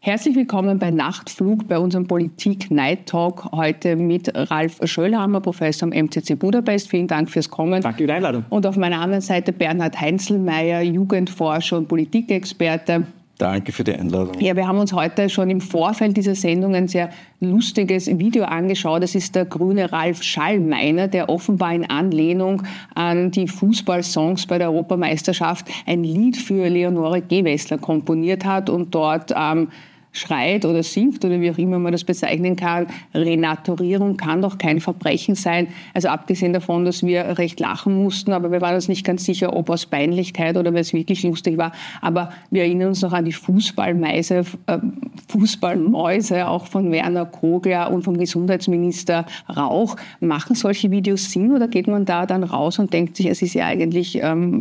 Herzlich willkommen bei Nachtflug, bei unserem Politik-Night-Talk heute mit Ralf Schöllhammer, Professor am MCC Budapest. Vielen Dank fürs Kommen. Danke für die Einladung. Und auf meiner anderen Seite Bernhard Heinzelmeier, Jugendforscher und Politikexperte. Danke für die Einladung. Ja, wir haben uns heute schon im Vorfeld dieser Sendung ein sehr lustiges Video angeschaut. Das ist der grüne Ralf Schallmeiner, der offenbar in Anlehnung an die Fußballsongs bei der Europameisterschaft ein Lied für Leonore Gewessler komponiert hat und dort schreit oder singt oder wie auch immer man das bezeichnen kann, Renaturierung kann doch kein Verbrechen sein. Also abgesehen davon, dass wir recht lachen mussten, aber wir waren uns nicht ganz sicher, ob aus Peinlichkeit oder weil es wirklich lustig war. Aber wir erinnern uns noch an die Fußballmäuse, auch von Werner Kogler und vom Gesundheitsminister Rauch. Machen solche Videos Sinn oder geht man da dann raus und denkt sich, es ist ja eigentlich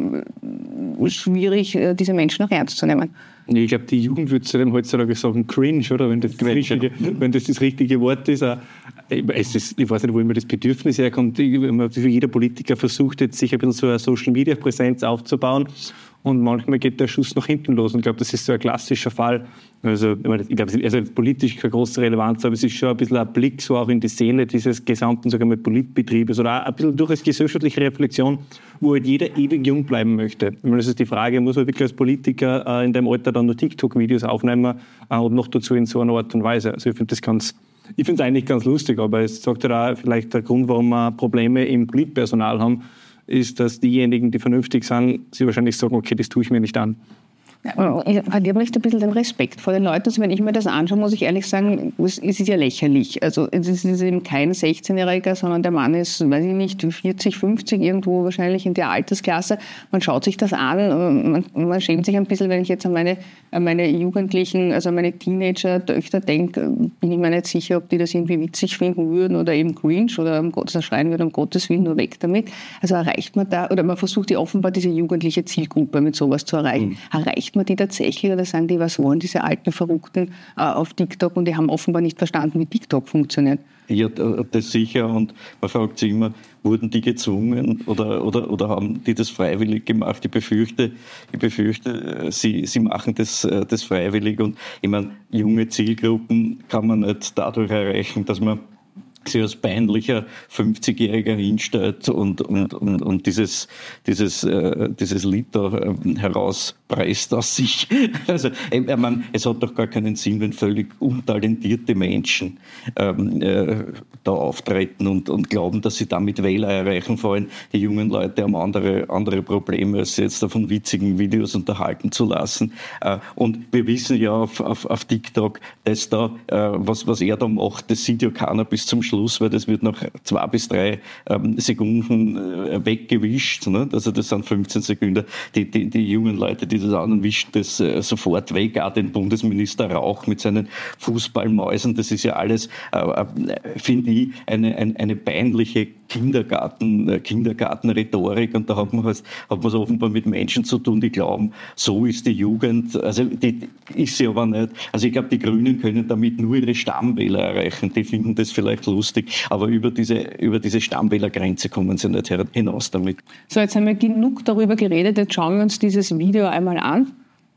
schwierig, diese Menschen auch ernst zu nehmen? Ich glaube, die Jugend würde zu dem heutzutage sagen, cringe, oder? Wenn das das richtige Wort ist. Ich weiß nicht, wo immer das Bedürfnis herkommt. Jeder Politiker versucht jetzt, sich ein bisschen so eine Social-Media-Präsenz aufzubauen. Und manchmal geht der Schuss nach hinten los. Und ich glaube, das ist so ein klassischer Fall. Also, ich glaube, es ist politisch keine große Relevanz, aber es ist schon ein bisschen ein Blick so auch in die Seele dieses gesamten, sagen wir mal, Politbetriebes oder auch ein bisschen durch eine gesellschaftliche Reflexion, wo halt jeder ewig jung bleiben möchte. Ich meine, das ist die Frage, muss man wirklich als Politiker in dem Alter dann nur TikTok-Videos aufnehmen und noch dazu in so einer Art und Weise. Also ich finde es eigentlich ganz lustig, aber es sagt ja auch vielleicht der Grund, warum wir Probleme im Politpersonal haben, ist, dass diejenigen, die vernünftig sind, sie wahrscheinlich sagen, okay, das tue ich mir nicht an. Ich verliere vielleicht ein bisschen den Respekt vor den Leuten. Also wenn ich mir das anschaue, muss ich ehrlich sagen, es ist ja lächerlich. Also es ist eben kein 16-Jähriger, sondern der Mann ist, weiß ich nicht, 40, 50, irgendwo wahrscheinlich in der Altersklasse. Man schaut sich das an und man schämt sich ein bisschen, wenn ich jetzt an meine Jugendlichen, also an meine Teenager-Töchter denke, bin ich mir nicht sicher, ob die das irgendwie witzig finden würden oder eben cringe oder schreien würden, um Gottes Willen, nur weg damit. Also erreicht man da, oder man versucht ja offenbar diese jugendliche Zielgruppe mit sowas zu erreichen. Erreicht man die tatsächlich oder sagen die, was wollen diese alten Verrückten auf TikTok und die haben offenbar nicht verstanden, wie TikTok funktioniert? Ja, das sicher, und man fragt sich immer, wurden die gezwungen oder haben die das freiwillig gemacht? Ich befürchte, sie machen das freiwillig, und ich meine, junge Zielgruppen kann man nicht dadurch erreichen, dass man sich als peinlicher 50-Jähriger hinstellt und dieses Lied da herauspreist aus sich. Also, ich meine, es hat doch gar keinen Sinn, wenn völlig untalentierte Menschen da auftreten und glauben, dass sie damit Wähler erreichen. Vor allem die jungen Leute haben andere Probleme, als jetzt davon witzigen Videos unterhalten zu lassen. Und wir wissen ja auf TikTok, dass da, was er da macht, das sieht ja keiner bis zum Schluss, weil das wird nach 2 bis 3 Sekunden weggewischt. Ne? Also das sind 15 Sekunden. Die jungen Leute, die das anderen, wischen das sofort weg. Auch den Bundesminister Rauch mit seinen Fußballmäusen. Das ist ja alles, finde ich, eine peinliche Kindergartenrhetorik, und da hat man es offenbar mit Menschen zu tun, die glauben, so ist die Jugend. Also die ist sie aber nicht. Also ich glaube, die Grünen können damit nur ihre Stammwähler erreichen. Die finden das vielleicht lustig, aber über diese Stammwählergrenze kommen sie nicht hinaus damit. So, jetzt haben wir genug darüber geredet. Jetzt schauen wir uns dieses Video einmal an.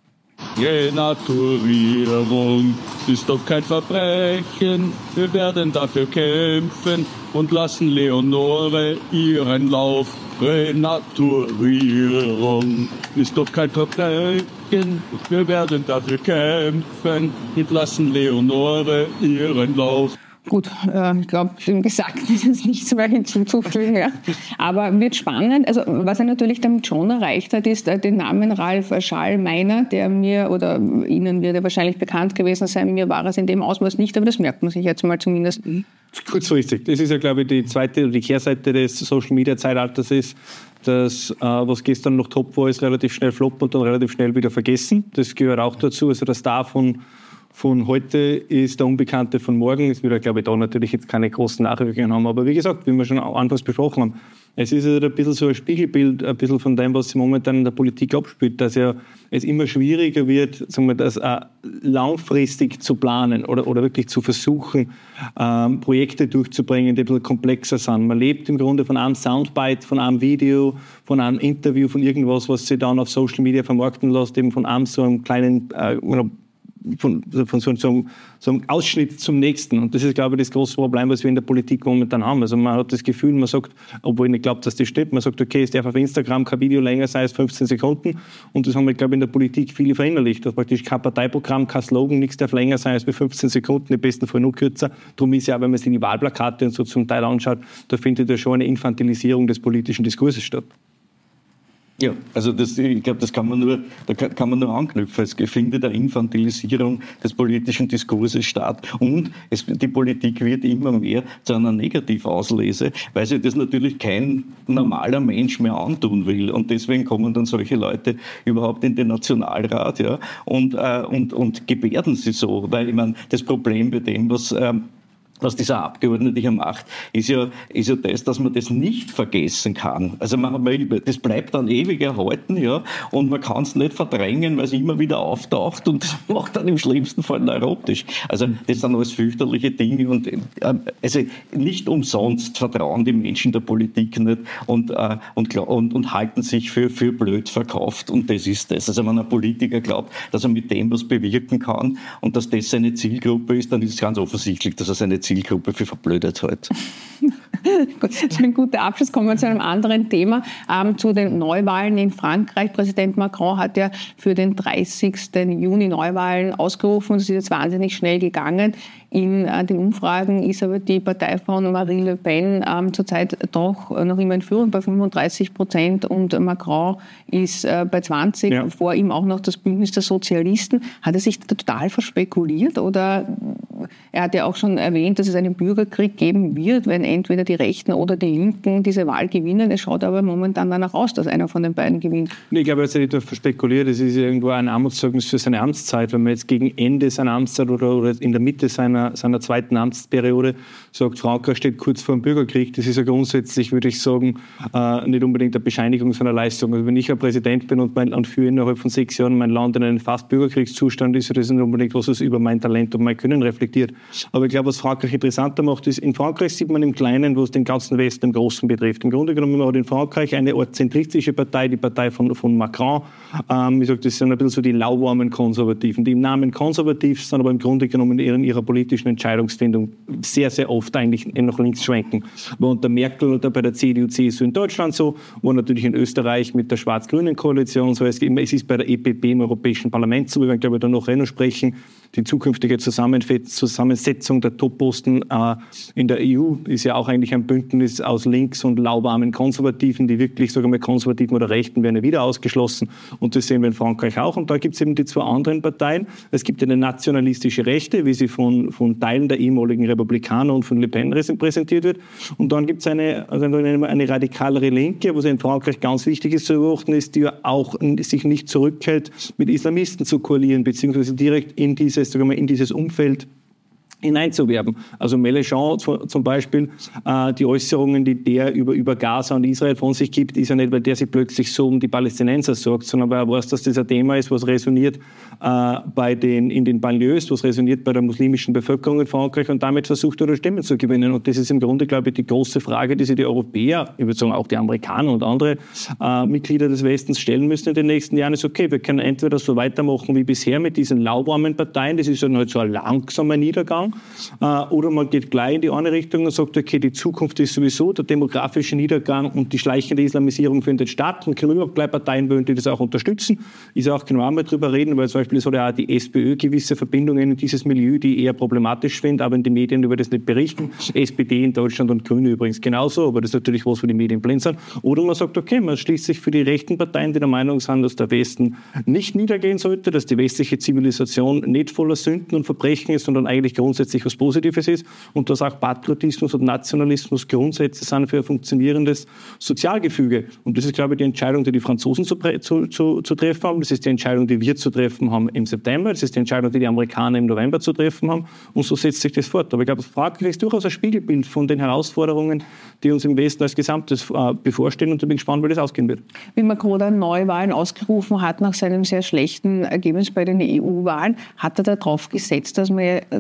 Renaturierung ist doch kein Verbrechen. Wir werden dafür kämpfen und lassen Leonore ihren Lauf. Renaturierung ist doch kein Verbrechen. Wir werden dafür kämpfen und lassen Leonore ihren Lauf. Gut, ich glaube, dem Gesagten ist jetzt nichts mehr hinzuzufügen. Ja. Aber wird spannend. Also was er natürlich damit schon erreicht hat, ist den Namen Ralf Schallmeiner, der mir oder Ihnen wird er wahrscheinlich bekannt gewesen sein. Mir war es in dem Ausmaß nicht, aber das merkt man sich jetzt mal zumindest. Kurzfristig. Das ist ja, glaube ich, die Kehrseite des Social-Media-Zeitalters ist, dass was gestern noch top war, ist relativ schnell flop und dann relativ schnell wieder vergessen. Das gehört auch dazu. Also der Star von heute ist der Unbekannte von morgen. Es wird, glaube ich, da natürlich jetzt keine großen Nachwirkungen haben. Aber wie gesagt, wie wir schon anfangs besprochen haben, es ist halt ein bisschen so ein Spiegelbild, ein bisschen von dem, was sich momentan in der Politik abspielt, dass ja es immer schwieriger wird, sagen wir, das langfristig zu planen oder wirklich zu versuchen, Projekte durchzubringen, die ein bisschen komplexer sind. Man lebt im Grunde von einem Soundbite, von einem Video, von einem Interview, von irgendwas, was sich dann auf Social Media vermarkten lässt, eben von einem so einem kleinen so einem Ausschnitt zum nächsten. Und das ist, glaube ich, das große Problem, was wir in der Politik momentan haben. Also man hat das Gefühl, man sagt, obwohl ich nicht glaube, dass das stimmt, man sagt, okay, es darf auf Instagram kein Video länger sein als 15 Sekunden. Und das haben wir, glaube ich, in der Politik viele verinnerlicht. Dass praktisch kein Parteiprogramm, kein Slogan, nichts darf länger sein als bei 15 Sekunden, im besten Fall nur kürzer. Darum ist ja auch, wenn man sich die Wahlplakate und so zum Teil anschaut, da findet ja schon eine Infantilisierung des politischen Diskurses statt. Ja, also ich glaube, da kann man nur anknüpfen. Es findet eine Infantilisierung des politischen Diskurses statt und die Politik wird immer mehr zu einer Negativauslese, weil sich das natürlich kein normaler Mensch mehr antun will und deswegen kommen dann solche Leute überhaupt in den Nationalrat, ja, und gebärden sie so, weil ich meine, das Problem bei dem, was dieser Abgeordnete hier macht, ist ja das, dass man das nicht vergessen kann. Also das bleibt dann ewig erhalten, ja, und man kann es nicht verdrängen, weil es immer wieder auftaucht und das macht dann im schlimmsten Fall neurotisch. Also das sind alles fürchterliche Dinge und also nicht umsonst vertrauen die Menschen der Politik nicht und halten sich für blöd verkauft und das ist das. Also wenn ein Politiker glaubt, dass er mit dem was bewirken kann und dass das seine Zielgruppe ist, dann ist es ganz offensichtlich, dass er seine Zielgruppe für verblödet halt. Das ist ein guter Abschluss. Kommen wir zu einem anderen Thema, zu den Neuwahlen in Frankreich. Präsident Macron hat ja für den 30. Juni Neuwahlen ausgerufen. Das ist jetzt wahnsinnig schnell gegangen. In den Umfragen ist aber die Partei von Marine Le Pen zurzeit doch noch immer in Führung bei 35% und Macron ist bei 20%. Ja. Vor ihm auch noch das Bündnis der Sozialisten. Hat er sich total verspekuliert oder er hat ja auch schon erwähnt, dass es einen Bürgerkrieg geben wird, wenn entweder die Rechten oder die Linken diese Wahl gewinnen. Es schaut aber momentan danach aus, dass einer von den beiden gewinnt. Ich glaube, er hat sich nicht nur verspekuliert. Es ist irgendwo ein Armutszeugnis für seine Amtszeit. Wenn man jetzt gegen Ende seiner Amtszeit oder in der Mitte seiner zweiten Amtsperiode sagt, Frankreich steht kurz vor dem Bürgerkrieg, das ist ja grundsätzlich, würde ich sagen, nicht unbedingt eine Bescheinigung seiner Leistung. Also wenn ich ein Präsident bin und führe innerhalb von 6 Jahren mein Land in einen fast Bürgerkriegszustand, ist das nicht unbedingt was über mein Talent und mein Können reflektiert. Aber ich glaube, was Frankreich interessanter macht, ist, in Frankreich sieht man im Kleinen, was den ganzen Westen im Großen betrifft. Im Grunde genommen hat in Frankreich eine Art zentristische Partei, die Partei von Macron. Ich sage, das sind ein bisschen so die lauwarmen Konservativen, die im Namen konservativ sind, aber im Grunde genommen in ihrer politischen Entscheidungsfindung sehr, sehr oft eigentlich nach links schwenken. War unter Merkel oder bei der CDU, CSU in Deutschland so, war natürlich in Österreich mit der schwarz-grünen Koalition so. Es ist bei der EPP im Europäischen Parlament so, wir werden, glaube ich, da noch sprechen. Die zukünftige Zusammensetzung der Topposten in der EU ist ja auch eigentlich ein Bündnis aus links- und lauwarmen Konservativen, die wirklich, sagen wir, Konservativen oder Rechten werden ja wieder ausgeschlossen. Und das sehen wir in Frankreich auch. Und da gibt es eben die zwei anderen Parteien. Es gibt eine nationalistische Rechte, wie sie von Teilen der ehemaligen Republikaner und von Le Pen präsentiert wird. Und dann gibt es eine radikalere Linke, was in Frankreich ganz wichtig ist zu beobachten, ist, die ja auch sich nicht zurückhält, mit Islamisten zu koalieren, beziehungsweise direkt in dieses Umfeld hineinzuwerben. Also Mélenchon zum Beispiel, die Äußerungen, die der über Gaza und Israel von sich gibt, ist ja nicht, weil der sich plötzlich so um die Palästinenser sorgt, sondern weil er weiß, dass das ein Thema ist, was resoniert in den Banlieues, was resoniert bei der muslimischen Bevölkerung in Frankreich und damit versucht er Stimmen zu gewinnen. Und das ist im Grunde, glaube ich, die große Frage, die sich die Europäer, ich würde sagen auch die Amerikaner und andere Mitglieder des Westens stellen müssen in den nächsten Jahren, ist okay, wir können entweder so weitermachen wie bisher mit diesen lauwarmen Parteien, das ist dann halt so ein langsamer Niedergang, oder man geht gleich in die eine Richtung und sagt, okay, die Zukunft ist sowieso der demografische Niedergang und die schleichende Islamisierung findet statt und können überhaupt gleich Parteien wollen, die das auch unterstützen. Ist auch, können wir auch mal drüber reden, weil zum Beispiel es hat ja auch die SPÖ gewisse Verbindungen in dieses Milieu, die eher problematisch sind, aber in den Medien über das nicht berichten. SPD in Deutschland und Grüne übrigens genauso, aber das ist natürlich was, wo die Medien blind sind. Oder man sagt, okay, man schließt sich für die rechten Parteien, die der Meinung sind, dass der Westen nicht niedergehen sollte, dass die westliche Zivilisation nicht voller Sünden und Verbrechen ist, sondern eigentlich grundsätzlich was Positives ist und dass auch Patriotismus und Nationalismus Grundsätze sind für ein funktionierendes Sozialgefüge. Und das ist, glaube ich, die Entscheidung, die die Franzosen zu treffen haben. Das ist die Entscheidung, die wir zu treffen haben im September. Das ist die Entscheidung, die die Amerikaner im November zu treffen haben. Und so setzt sich das fort. Aber ich glaube, Frankreich ist durchaus ein Spiegelbild von den Herausforderungen, die uns im Westen als Gesamtes bevorstehen. Und ich bin gespannt, wie das ausgehen wird. Wie Macron dann Neuwahlen ausgerufen hat nach seinem sehr schlechten Ergebnis bei den EU-Wahlen, hat er darauf gesetzt, dass man sagt,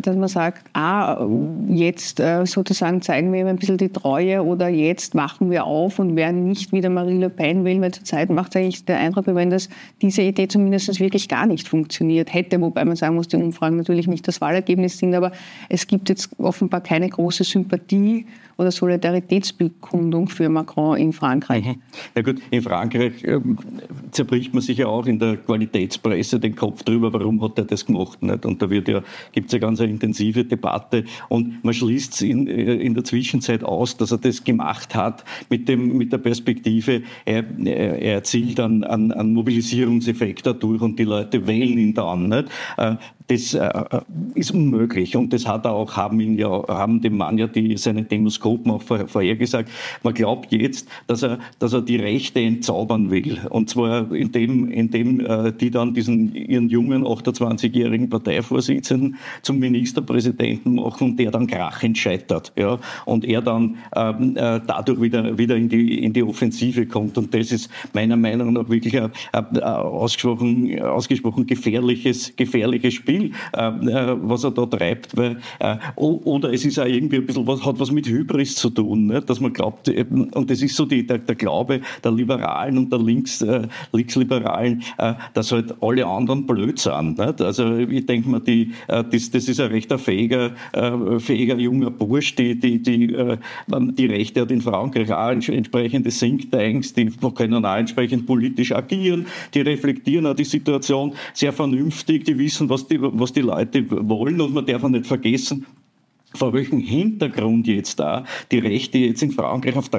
sagt, jetzt sozusagen zeigen wir ihm ein bisschen die Treue oder jetzt wachen wir auf und werden nicht wieder Marine Le Pen wählen, weil zurzeit macht es eigentlich den Eindruck, wenn diese Idee zumindest wirklich gar nicht funktioniert hätte, wobei man sagen muss, die Umfragen natürlich nicht das Wahlergebnis sind, aber es gibt jetzt offenbar keine große Sympathie oder Solidaritätsbekundung für Macron in Frankreich. Na gut, in Frankreich zerbricht man sich ja auch in der Qualitätspresse den Kopf drüber, warum hat er das gemacht, nicht? Und da gibt es ja ganz eine intensive Debatte und man schließt es in der Zwischenzeit aus, dass er das gemacht hat mit der Perspektive, er erzielt einen Mobilisierungseffekt dadurch und die Leute wählen ihn dann, nicht? Das ist unmöglich und das haben dem Mann ja seine Demoskopen auch vorhergesagt. Man glaubt jetzt, dass er die Rechte entzaubern will und zwar indem die dann ihren jungen 28-jährigen Parteivorsitzenden zum Ministerpräsidenten machen und der dann krachend scheitert, ja, und er dann dadurch wieder in die Offensive kommt und das ist meiner Meinung nach wirklich ein ausgesprochen gefährliches Spiel, was er da treibt, weil, oder es ist auch irgendwie ein bisschen hat was mit Hybris zu tun, ne? Dass man glaubt, und das ist so der Glaube der Liberalen und der Linksliberalen, dass halt alle anderen blöd sind. Nicht? Also ich denke mir, das ist ein recht fähiger junger Bursch, die Rechte hat in Frankreich auch entsprechende Thinktanks, die können auch entsprechend politisch agieren, die reflektieren auch die Situation sehr vernünftig, die wissen, was die Leute wollen und man darf auch nicht vergessen, vor welchem Hintergrund jetzt da die Rechte jetzt in Frankreich auf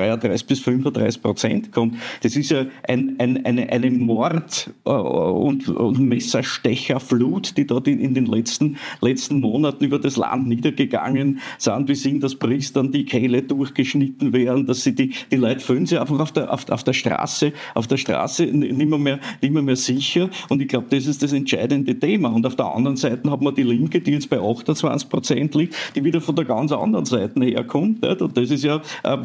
33-35% kommt. Das ist ja eine Mord- und Messerstecherflut, die dort in den letzten Monaten über das Land niedergegangen sind. Wir sehen, dass Priestern die Kehle durchgeschnitten werden, dass sie die Leute fühlen sich einfach auf der Straße nicht mehr sicher. Und ich glaube, das ist das entscheidende Thema. Und auf der anderen Seite hat man die Linke, die jetzt bei 28% liegt, die wieder von der ganz anderen Seite herkommt. Nicht? Und das ist ja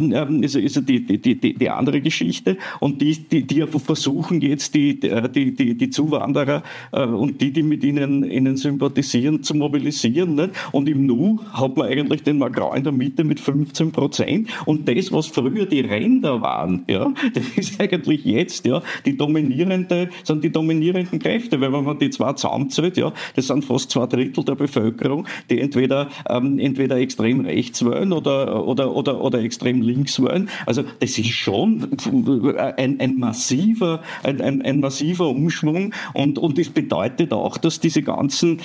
die andere Geschichte. Und die versuchen jetzt die Zuwanderer und die mit ihnen sympathisieren, zu mobilisieren. Nicht? Und im Nu hat man eigentlich den Macron in der Mitte mit 15%. Und das, was früher die Ränder waren, ja, das ist eigentlich jetzt die dominierenden Kräfte. Weil wenn man die zwei zusammenzählt, ja, das sind fast 2/3 der Bevölkerung, die entweder extrem rechts wählen oder extrem links wählen. Also das ist schon ein massiver Umschwung und das bedeutet auch, dass die ganzen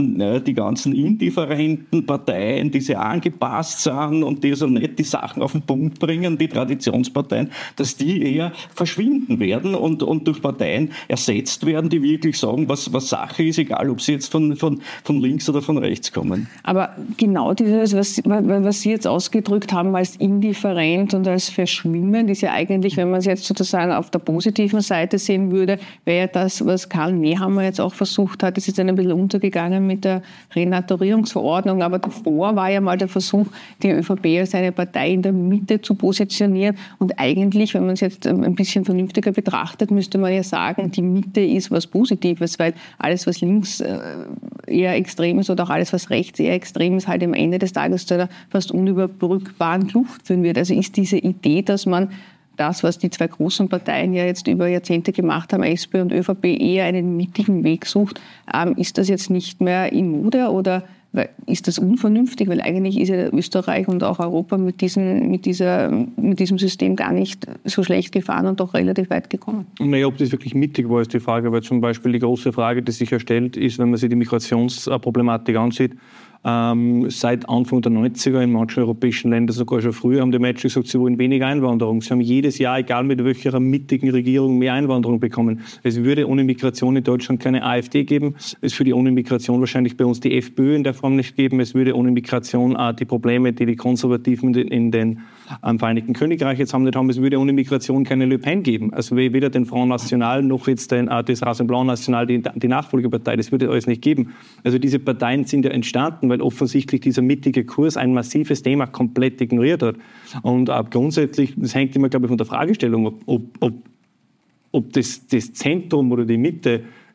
indifferenten Parteien, die sehr angepasst sind und die also nicht die Sachen auf den Punkt bringen, die Traditionsparteien, dass die eher verschwinden werden und durch Parteien ersetzt werden, die wirklich sagen, was Sache ist, egal ob sie jetzt von links oder von rechts kommen. Aber genau dieses, was Sie jetzt ausgedrückt haben als indifferent und als verschwimmend, ist ja eigentlich, wenn man es jetzt sozusagen auf der positiven Seite sehen würde, wäre ja das, was Karl Nehammer jetzt auch versucht hat, das ist ein bisschen untergegangen mit der Renaturierungsverordnung, aber davor war ja mal der Versuch, die ÖVP als eine Partei in der Mitte zu positionieren und eigentlich, wenn man es jetzt ein bisschen vernünftiger betrachtet, müsste man ja sagen, die Mitte ist was Positives, weil alles, was links eher extrem ist oder auch alles, was rechts eher extrem ist, halt am Ende des Tages zu einer fast unüberbrückbaren Kluft führen wird. Also ist diese Idee, dass man das, was die zwei großen Parteien ja jetzt über Jahrzehnte gemacht haben, SP und ÖVP, eher einen mittigen Weg sucht, ist das jetzt nicht mehr in Mode oder ist das unvernünftig? Weil eigentlich ist ja Österreich und auch Europa mit diesem System gar nicht so schlecht gefahren und doch relativ weit gekommen. Naja, ob das wirklich mittig war, ist die Frage. Weil zum Beispiel die große Frage, die sich ja stellt, ist, wenn man sich die Migrationsproblematik ansieht, seit Anfang der 90er in manchen europäischen Ländern, sogar schon früher, haben die Menschen gesagt, sie wollen weniger Einwanderung. Sie haben jedes Jahr, egal mit welcher mittigen Regierung, mehr Einwanderung bekommen. Es würde ohne Migration in Deutschland keine AfD geben. Es würde ohne Migration wahrscheinlich bei uns die FPÖ in der Form nicht geben. Es würde ohne Migration die Probleme, die Konservativen in den Vereinigten Königreich jetzt haben, nicht haben. Es würde ohne Migration keine Le Pen geben. Also weder den Front National noch jetzt das Rassemblement National, die Nachfolgepartei. Das würde alles nicht geben. Also diese Parteien sind ja entstanden, weil offensichtlich dieser mittige Kurs ein massives Thema komplett ignoriert hat. Und grundsätzlich, das hängt immer, glaube ich, von der Fragestellung, ob das Zentrum oder die Mitte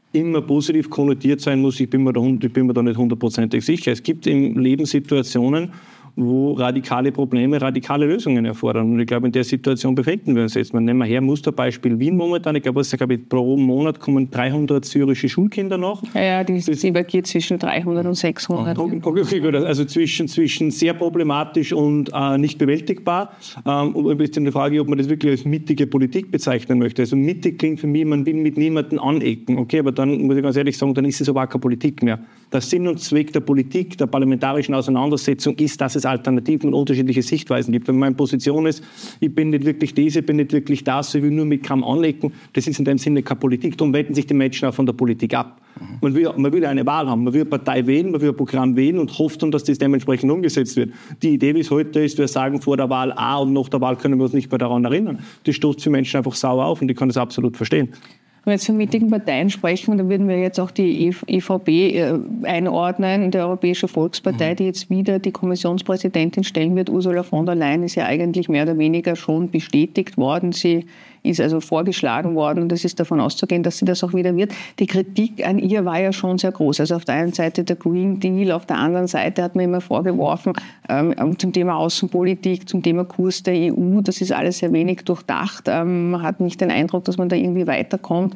immer positiv konnotiert sein muss, ich bin mir da nicht hundertprozentig sicher. Es gibt im Leben Situationen, wo radikale Probleme radikale Lösungen erfordern. Und ich glaube, in der Situation befinden wir uns jetzt. Man nehmen wir her, Musterbeispiel Wien momentan. Ich glaube, pro Monat kommen 300 syrische Schulkinder noch. Ja, das übergeht zwischen 300 und 600. Okay, gut. Also zwischen sehr problematisch und nicht bewältigbar. Und ein bisschen die Frage, ob man das wirklich als mittige Politik bezeichnen möchte. Also mittig klingt für mich, man will mit niemandem anecken. Okay, aber dann muss ich ganz ehrlich sagen, dann ist es aber auch keine Politik mehr. Der Sinn und Zweck der Politik, der parlamentarischen Auseinandersetzung ist, dass es Alternativen und unterschiedliche Sichtweisen gibt. Wenn meine Position ist, ich bin nicht wirklich diese, bin nicht wirklich das, ich will nur mit Kram anlecken, das ist in dem Sinne keine Politik. Darum wenden sich die Menschen auch von der Politik ab. Man will eine Wahl haben, man will eine Partei wählen, man will ein Programm wählen und hofft dann, dass das dementsprechend umgesetzt wird. Die Idee, wie es heute ist, wir sagen vor der Wahl A und nach der Wahl können wir uns nicht mehr daran erinnern. Das stoßt für Menschen einfach sauer auf und ich kann das absolut verstehen. Wenn wir jetzt von mittigen Parteien sprechen, dann würden wir jetzt auch die EVP einordnen, die Europäische Volkspartei, die jetzt wieder die Kommissionspräsidentin stellen wird. Ursula von der Leyen ist ja eigentlich mehr oder weniger schon bestätigt worden. Sie ist also vorgeschlagen worden und es ist davon auszugehen, dass sie das auch wieder wird. Die Kritik an ihr war ja schon sehr groß. Also auf der einen Seite der Green Deal, auf der anderen Seite hat man immer vorgeworfen, zum Thema Außenpolitik, zum Thema Kurs der EU, das ist alles sehr wenig durchdacht. Man hat nicht den Eindruck, dass man da irgendwie weiterkommt.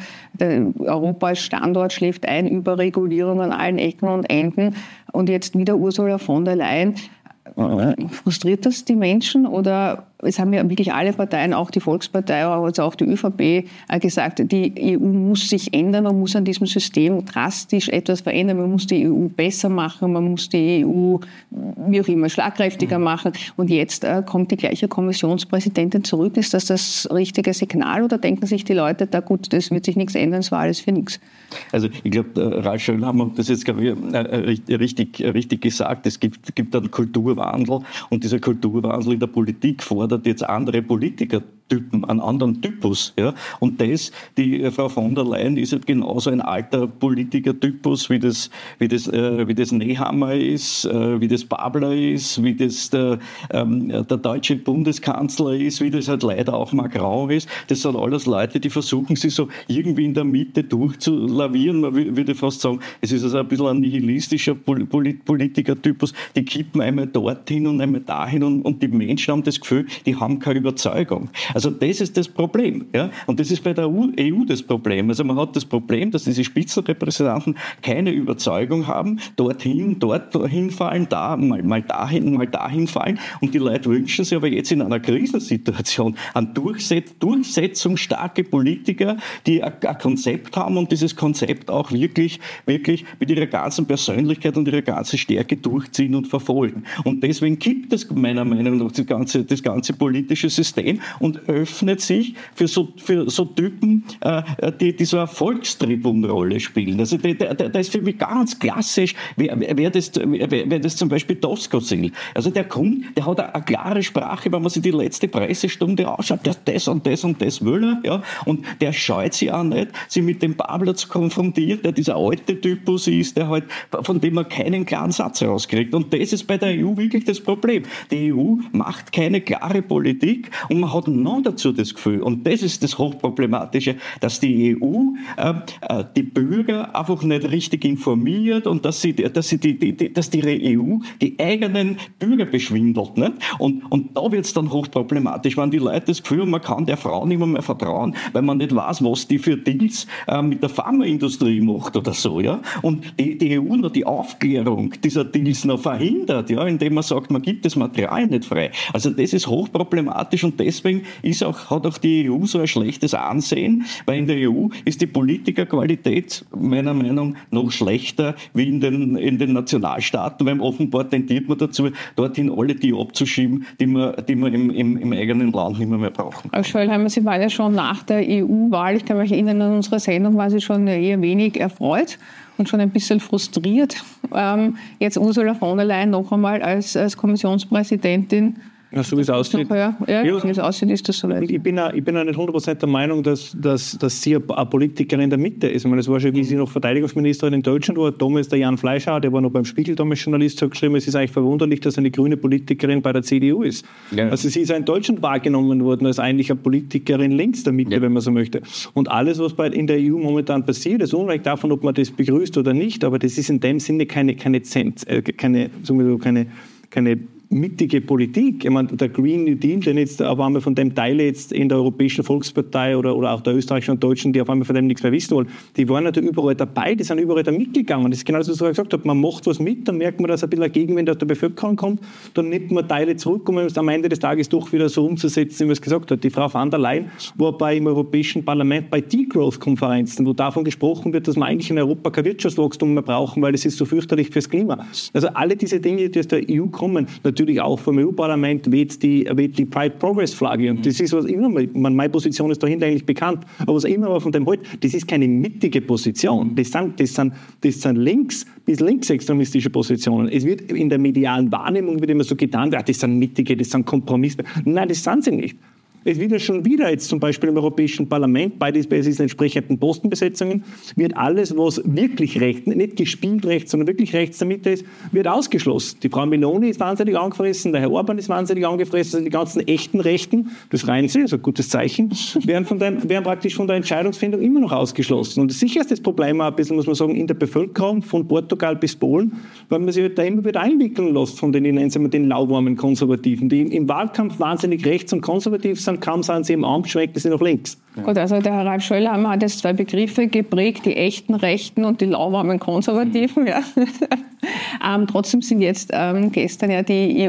Europa als Standort schläft ein, Überregulierung an allen Ecken und Enden. Und jetzt wieder Ursula von der Leyen. Frustriert das die Menschen oder es haben ja wirklich alle Parteien, auch die Volkspartei, also auch die ÖVP, gesagt, die EU muss sich ändern, man muss an diesem System drastisch etwas verändern, man muss die EU besser machen, man muss die EU, wie auch immer, schlagkräftiger machen. Und jetzt kommt die gleiche Kommissionspräsidentin zurück. Ist das richtige Signal oder denken sich die Leute, da gut, das wird sich nichts ändern, es war alles für nichts? Also ich glaube, Ralf Schöllhammer hat das jetzt, glaube ich, richtig gesagt. Es gibt einen Kulturwandel und dieser Kulturwandel in der Politik fordert jetzt andere Politikertypen, einen anderen Typus. Ja? Und die Frau von der Leyen ist halt genauso ein alter Politikertypus, wie das Nehammer ist, wie das Babler ist, wie das der deutsche Bundeskanzler ist, wie das halt leider auch Macron ist. Das sind alles Leute, die versuchen, sich so irgendwie in der Mitte durchzulavieren. Man würde fast sagen, es ist also ein bisschen ein nihilistischer Politikertypus. Die kippen einmal dorthin und einmal dahin und die Menschen haben das Gefühl, die haben keine Überzeugung. Also das ist das Problem. Ja? Und das ist bei der EU das Problem. Also man hat das Problem, dass diese Spitzenrepräsentanten keine Überzeugung haben, dorthin fallen, mal dahin fallen. Und die Leute wünschen sich aber jetzt in einer Krisensituation an durchsetzungsstarke Politiker, die ein Konzept haben und dieses Konzept auch wirklich mit ihrer ganzen Persönlichkeit und ihrer ganzen Stärke durchziehen und verfolgen. Und deswegen gibt es meiner Meinung nach das ganze politische System und öffnet sich für so Typen, die so eine Volkstribunrolle spielen. Also da ist für mich ganz klassisch, wer das zum Beispiel Doskozil. Also der hat eine klare Sprache, wenn man sich die letzte Pressestunde ausschaut, der das und das und das will er, ja, und der scheut sich auch nicht, sich mit dem Babler zu konfrontieren, der dieser alte Typus ist, der halt, von dem man keinen klaren Satz rauskriegt. Und das ist bei der EU wirklich das Problem. Die EU macht keine klare Politik und man hat noch dazu das Gefühl, und das ist das Hochproblematische, dass die EU die Bürger einfach nicht richtig informiert und dass die EU die eigenen Bürger beschwindelt. Nicht? Und da wird es dann hochproblematisch, wenn die Leute das Gefühl haben, man kann der Frau nicht mehr vertrauen, weil man nicht weiß, was die für Deals mit der Pharmaindustrie macht oder so. Ja? Und die EU noch die Aufklärung dieser Deals noch verhindert, ja? Indem man sagt, man gibt das Material nicht frei. Also das ist hochproblematisch und deswegen hat auch die EU so ein schlechtes Ansehen, weil in der EU ist die Politikerqualität meiner Meinung nach noch schlechter wie in den Nationalstaaten, weil offenbar tendiert man dazu, dorthin alle die abzuschieben, die wir im eigenen Land nicht mehr brauchen. Herr Schöllhammer, Sie waren ja schon nach der EU-Wahl, ich kann mich erinnern, an unserer Sendung war Sie schon eher wenig erfreut und schon ein bisschen frustriert. Jetzt Ursula von der Leyen noch einmal als Kommissionspräsidentin. Ja, so wie es aussieht. Ja, so wie es aussieht, ist das so leicht. Ich bin auch nicht 100% der Meinung, dass sie eine Politikerin der Mitte ist. Ich meine, das war schon, wie sie noch Verteidigungsministerin in Deutschland war. Damals der Jan Fleischhauer, der war noch beim Spiegel damals Journalist, hat geschrieben, es ist eigentlich verwunderlich, dass eine grüne Politikerin bei der CDU ist. Ja. Also sie ist auch in Deutschland wahrgenommen worden als eigentlich eine Politikerin links der Mitte, wenn man so möchte. Und alles, was in der EU momentan passiert, ist unabhängig davon, ob man das begrüßt oder nicht, aber das ist in dem Sinne keine mittige Politik. Ich meine, der Green New Deal, den jetzt auf einmal von dem Teile jetzt in der Europäischen Volkspartei oder auch der österreichischen und Deutschen, die auf einmal von dem nichts mehr wissen wollen, die waren natürlich überall dabei, die sind überall da mitgegangen. Das ist genau das, was ich gesagt habe. Man macht was mit, dann merkt man, dass ein bisschen ein Gegenwind aus der Bevölkerung kommt, dann nimmt man Teile zurück, um es am Ende des Tages doch wieder so umzusetzen, wie man es gesagt hat. Die Frau van der Leyen war im Europäischen Parlament bei Degrowth-Konferenzen, wo davon gesprochen wird, dass wir eigentlich in Europa kein Wirtschaftswachstum mehr brauchen, weil es ist so fürchterlich fürs Klima. Also alle diese Dinge, die aus der EU kommen, natürlich auch vom EU-Parlament weht die Pride Progress Flagge. Und das ist was immer, meine Position ist dahinter eigentlich bekannt, aber was immer von dem halt, das ist keine mittige Position. Das sind links- bis linksextremistische Positionen. Es wird in der medialen Wahrnehmung wird immer so getan, das sind mittige, das sind Kompromisse. Nein, das sind sie nicht. Es wird ja schon wieder jetzt zum Beispiel im Europäischen Parlament bei diesen entsprechenden Postenbesetzungen wird alles, was wirklich rechts, nicht gespielt rechts, sondern wirklich rechts der Mitte ist, wird ausgeschlossen. Die Frau Meloni ist wahnsinnig angefressen, der Herr Orban ist wahnsinnig angefressen, also die ganzen echten Rechten, das reihen sie, also ein gutes Zeichen, werden praktisch von der Entscheidungsfindung immer noch ausgeschlossen. Und sicher ist das Problem auch ein bisschen, muss man sagen, in der Bevölkerung von Portugal bis Polen, weil man sich da immer wieder einwickeln lässt von den lauwarmen Konservativen, die im Wahlkampf wahnsinnig rechts und konservativ sind. Kaum sind sie im Arm geschwenkt, sind sie noch links. Gut, also der Herr Ralf Schöllhammer hat jetzt zwei Begriffe geprägt, die echten Rechten und die lauwarmen Konservativen. Ja. Trotzdem sind jetzt gestern ja die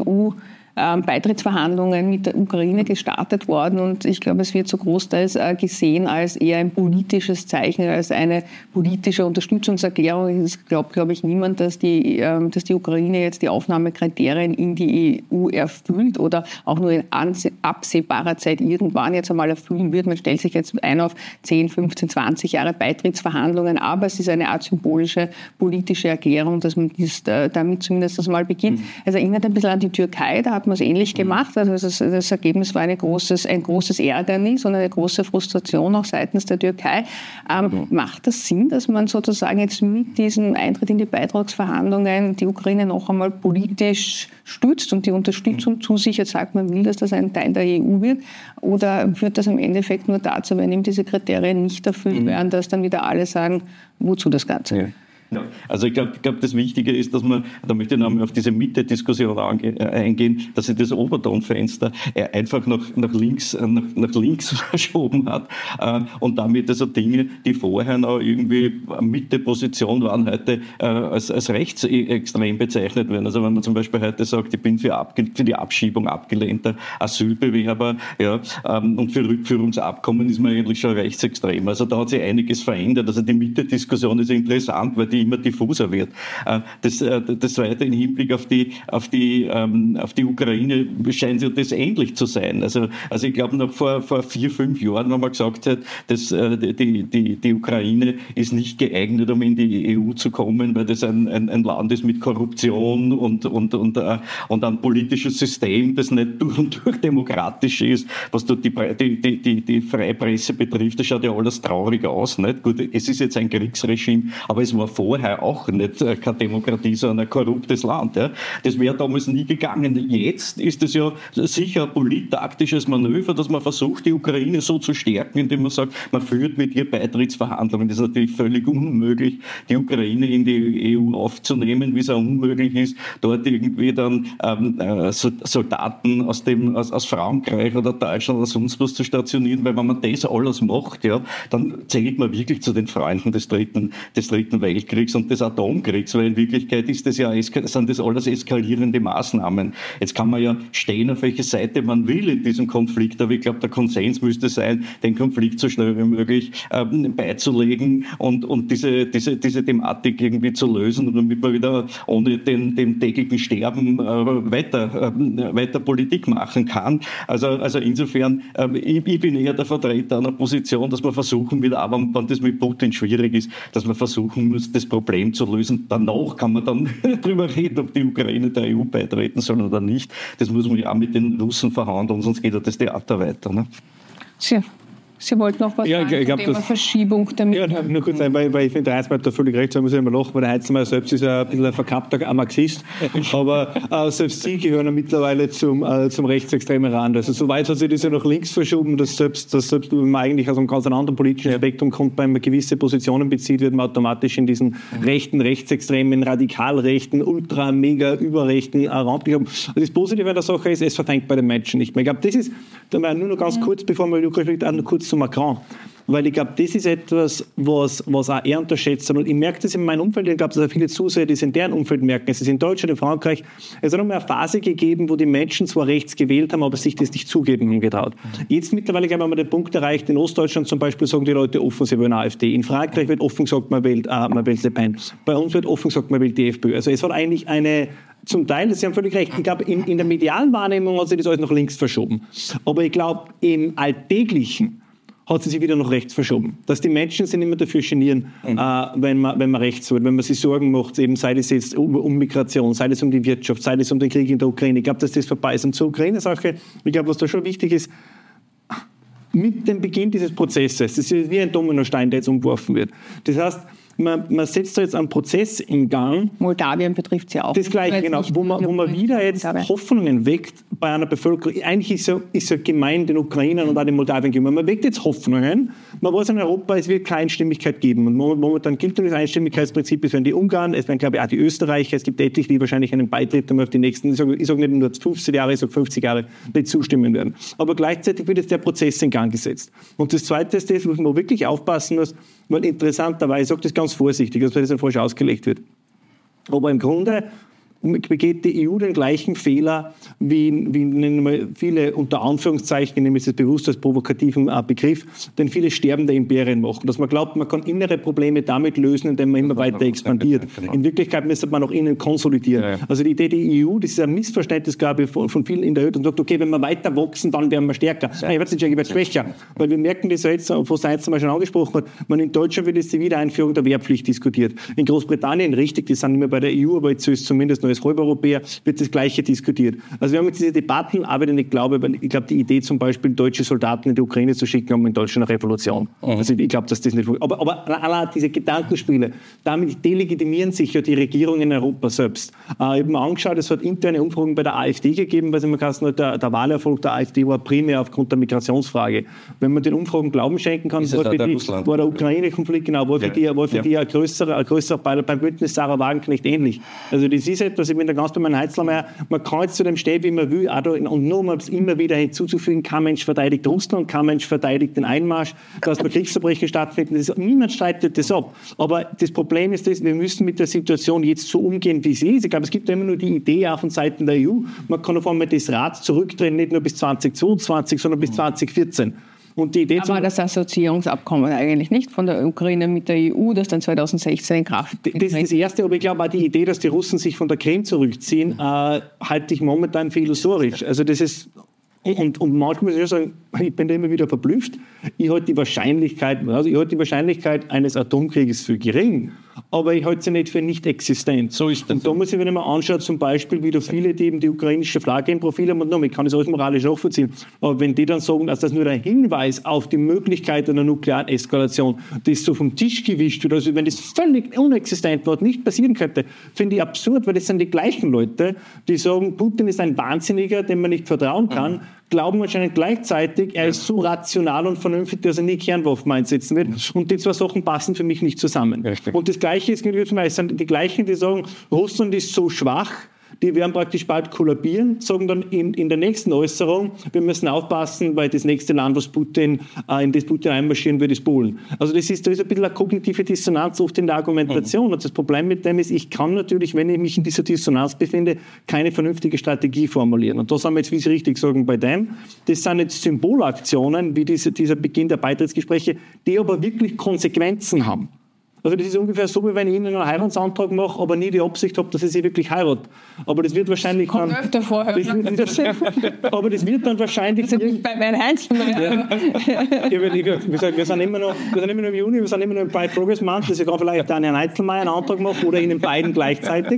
EU-Beitrittsverhandlungen mit der Ukraine gestartet worden und ich glaube, es wird so großteils gesehen als eher ein politisches Zeichen, als eine politische Unterstützungserklärung. Es glaubt, glaube ich, niemand, dass die Ukraine jetzt die Aufnahmekriterien in die EU erfüllt oder auch nur in absehbarer Zeit irgendwann jetzt einmal erfüllen wird. Man stellt sich jetzt ein auf 10, 15, 20 Jahre Beitrittsverhandlungen, aber es ist eine Art symbolische politische Erklärung, dass man damit zumindest mal beginnt. Also erinnert ein bisschen an die Türkei, da hat man es ähnlich gemacht. Also das Ergebnis war ein großes Ärgernis und eine große Frustration auch seitens der Türkei. Macht das Sinn, dass man sozusagen jetzt mit diesem Eintritt in die Beitragsverhandlungen die Ukraine noch einmal politisch stützt und die Unterstützung zusichert, sagt, man will, dass das ein Teil der EU wird? Oder führt das im Endeffekt nur dazu, wenn eben diese Kriterien nicht erfüllt werden, dass dann wieder alle sagen, wozu das Ganze? Ja. Also ich glaube, das Wichtige ist, dass man, da möchte ich nochmal auf diese Mitte-Diskussion eingehen, dass sich das Obertonfenster einfach nach links verschoben hat und damit also Dinge, die vorher noch irgendwie Mitte-Position waren, heute als rechtsextrem bezeichnet werden. Also wenn man zum Beispiel heute sagt, ich bin für die Abschiebung abgelehnter Asylbewerber und für Rückführungsabkommen, ist man eigentlich schon rechtsextrem. Also da hat sich einiges verändert. Also die Mitte-Diskussion ist interessant, weil die immer diffuser wird. Das Zweite im Hinblick auf die Ukraine scheint ja das ähnlich zu sein. Also ich glaube, noch vor 4-5 Jahren, wenn man gesagt hat, dass die Ukraine ist nicht geeignet, um in die EU zu kommen, weil das ein Land ist mit Korruption und ein politisches System, das nicht durch und durch demokratisch ist, was dort die freie Presse betrifft, das schaut ja alles traurig aus. Nicht? Gut, es ist jetzt ein Kriegsregime, aber es war vorher auch nicht keine Demokratie, sondern ein korruptes Land. Ja. Das wäre damals nie gegangen. Jetzt ist es ja sicher ein polittaktisches Manöver, dass man versucht, die Ukraine so zu stärken, indem man sagt, man führt mit ihr Beitrittsverhandlungen. Das ist natürlich völlig unmöglich, die Ukraine in die EU aufzunehmen, wie es auch unmöglich ist, dort irgendwie dann Soldaten aus Frankreich oder Deutschland oder sonst was zu stationieren, weil wenn man das alles macht, dann zählt man wirklich zu den Freunden des dritten Weltkriegs und des Atomkriegs, weil in Wirklichkeit sind das alles eskalierende Maßnahmen. Jetzt kann man ja stehen, auf welche Seite man will in diesem Konflikt, aber ich glaube, der Konsens müsste sein, den Konflikt so schnell wie möglich beizulegen und diese Thematik irgendwie zu lösen, damit man wieder ohne dem täglichen Sterben weiter Politik machen kann. Also insofern, ich bin eher der Vertreter einer Position, dass man versuchen will, aber wenn das mit Putin schwierig ist, dass man versuchen muss, das dieses Problem zu lösen. Danach kann man dann drüber reden, ob die Ukraine der EU beitreten soll oder nicht. Das muss man ja auch mit den Russen verhandeln, sonst geht ja das Theater weiter. Ne? Sie wollten noch was sagen, ich glaub, Thema Verschiebung damit. Ja, nur kurz ein, weil ich finde, der Heinzmeier hat da völlig recht, so muss ich immer lachen, weil der Heinzmeier selbst ist ein bisschen ein verkappter Marxist, aber selbst sie gehören ja mittlerweile zum rechtsextremen Rand. Also soweit hat sich das ja nach links verschoben, dass selbst wenn man eigentlich aus einem ganz anderen politischen Spektrum kommt, wenn man gewisse Positionen bezieht, wird man automatisch in diesen rechten, rechtsextremen, radikalrechten, ultra, mega, überrechten Rand geschoben. Also das Positive an der Sache ist, es verfängt bei den Menschen nicht mehr. Ich glaube, das ist, da war nur noch ganz kurz, bevor wir noch kurz zu Macron. Weil ich glaube, das ist etwas, was auch er unterschätzt hat. Und ich merke das in meinem Umfeld, ich glaube, dass auch viele Zuseher, die es in deren Umfeld merken. Es ist in Deutschland, in Frankreich, es hat nochmal eine Phase gegeben, wo die Menschen zwar rechts gewählt haben, aber sich das nicht zugeben haben getraut. Jetzt mittlerweile, glaube ich, haben wir den Punkt erreicht, in Ostdeutschland zum Beispiel sagen die Leute offen, sie wollen AfD. In Frankreich wird offen gesagt, man wählt Le Pen. Bei uns wird offen gesagt, man wählt die FPÖ. Also es hat eigentlich zum Teil, Sie haben völlig recht, ich glaube, in der medialen Wahrnehmung hat sich das alles nach links verschoben. Aber ich glaube, im Alltäglichen hat sie sich wieder nach rechts verschoben. Dass die Menschen sich nicht mehr dafür genieren, wenn man rechts wird, wenn man sich Sorgen macht, eben sei es jetzt um Migration, sei es um die Wirtschaft, sei es um den Krieg in der Ukraine. Ich glaube, dass das vorbei ist. Und zur Ukraine-Sache, ich glaube, was da schon wichtig ist, mit dem Beginn dieses Prozesses, das ist wie ein Dominostein, der jetzt umgeworfen wird. Das heißt, man setzt da jetzt einen Prozess in Gang. Moldawien betrifft es ja auch. Das Gleiche, genau. Wo man wieder jetzt Hoffnungen weckt bei einer Bevölkerung. Eigentlich ist ja gemein den Ukrainern und auch den Moldawien gegenüber. Man weckt jetzt Hoffnungen. Man weiß in Europa, es wird keine Einstimmigkeit geben. Und momentan gilt das Einstimmigkeitsprinzip, es werden die Ungarn, es werden, glaube ich, auch die Österreicher, es gibt etliche, die wahrscheinlich einen Beitritt auf die nächsten, ich sage nicht nur 15 Jahre, ich sage 50 Jahre, nicht zustimmen werden. Aber gleichzeitig wird jetzt der Prozess in Gang gesetzt. Und das Zweite ist das, wo man wirklich aufpassen muss, weil interessanterweise, ich sage das ganz vorsichtig, dass das dann falsch ausgelegt wird. Aber im Grunde begeht die EU den gleichen Fehler wie nennen wir viele unter Anführungszeichen, ich nehme es jetzt bewusst als provokativen Begriff, denn viele sterbende Imperien machen. Dass man glaubt, man kann innere Probleme damit lösen, indem man immer weiter expandiert. In Wirklichkeit müsste man auch innen konsolidieren. Ja. Also die Idee der EU, das ist ein Missverständnis, glaube ich, von vielen in der Welt und sagt, okay, wenn wir weiter wachsen, dann werden wir stärker. Nein, ich werde schwächer. Weil wir merken das jetzt, was Heinz mal schon angesprochen hat, in Deutschland wird jetzt die Wiedereinführung der Wehrpflicht diskutiert. In Großbritannien, richtig, die sind nicht mehr bei der EU, aber jetzt ist zumindest noch als Halbeuropäer wird das Gleiche diskutiert. Also wir haben jetzt diese Debatten, aber ich glaube, die Idee zum Beispiel, deutsche Soldaten in die Ukraine zu schicken, haben in Deutschland eine Revolution. Also ich glaube, dass das nicht funktioniert. Aber diese Gedankenspiele, damit delegitimieren sich ja die Regierungen in Europa selbst. Ich habe mir angeschaut, es hat interne Umfragen bei der AfD gegeben, weil es immer geheißen hat, der Wahlerfolg der AfD war primär aufgrund der Migrationsfrage. Wenn man den Umfragen Glauben schenken kann, war der Ukraine-Konflikt, genau, war für die ein größerer beim Bündnis Sarah Wagenknecht ähnlich. Also das ist etwas, ich bin da ganz bei meinem Heizlermeier, man kann jetzt zu dem stehen, wie man will, und nur um es immer wieder hinzuzufügen, kein Mensch verteidigt Russland, kein Mensch verteidigt den Einmarsch, dass da Kriegsverbrechen stattfinden, niemand streitet das ab. Aber das Problem ist, wir müssen mit der Situation jetzt so umgehen, wie sie ist. Ich glaube, es gibt immer nur die Idee auch von Seiten der EU, man kann auf einmal das Rad zurückdrehen, nicht nur bis 2022, sondern bis 2014. Und die Idee aber das Assoziierungsabkommen eigentlich nicht von der Ukraine mit der EU, das dann 2016 in Kraft tritt. Das ist das Erste, aber ich glaube auch die Idee, dass die Russen sich von der Krim zurückziehen, halte ich momentan für illusorisch. Also das ist, und manchmal muss ich sagen, ich bin da immer wieder verblüfft. Ich halte die Wahrscheinlichkeit eines Atomkrieges für gering, aber ich halte sie nicht für nicht existent. So ist das. Und da muss ich mir mal anschauen, zum Beispiel, wie da viele, die eben die ukrainische Flagge im Profil haben, und ich kann das alles moralisch nachvollziehen, aber wenn die dann sagen, dass das nur ein Hinweis auf die Möglichkeit einer nuklearen Eskalation, das so vom Tisch gewischt wird, also wenn das völlig unexistent wird, nicht passieren könnte, finde ich absurd, weil das sind die gleichen Leute, die sagen, Putin ist ein Wahnsinniger, dem man nicht vertrauen kann, glauben anscheinend gleichzeitig, er ist so rational und vernünftig, dass er nie Kernwaffen einsetzen wird. Und die zwei Sachen passen für mich nicht zusammen. Richtig. Und das Gleiche ist, es sind die gleichen, die sagen, Russland ist so schwach, die werden praktisch bald kollabieren, sagen dann in der nächsten Äußerung, wir müssen aufpassen, weil das nächste Land, in das Putin einmarschieren wird, ist Polen. Also da ist ein bisschen eine kognitive Dissonanz oft in der Argumentation. Und das Problem mit dem ist, ich kann natürlich, wenn ich mich in dieser Dissonanz befinde, keine vernünftige Strategie formulieren. Und da sind wir jetzt, wie Sie richtig sagen, bei dem. Das sind jetzt Symbolaktionen, wie dieser Beginn der Beitrittsgespräche, die aber wirklich Konsequenzen haben. Also das ist ungefähr so, wie wenn ich Ihnen einen Heiratsantrag mache, aber nie die Absicht habe, dass ich Sie wirklich heirate. Aber das wird wahrscheinlich Kommt dann... öfter vor. Aber das wird dann wahrscheinlich... Bei meinen Einzelnen. Wir sind immer noch im Juni, wir sind immer noch im Pride Progress Month, dass ich kann vielleicht an Herrn Eitzelmeier einen Antrag machen oder Ihnen beiden gleichzeitig.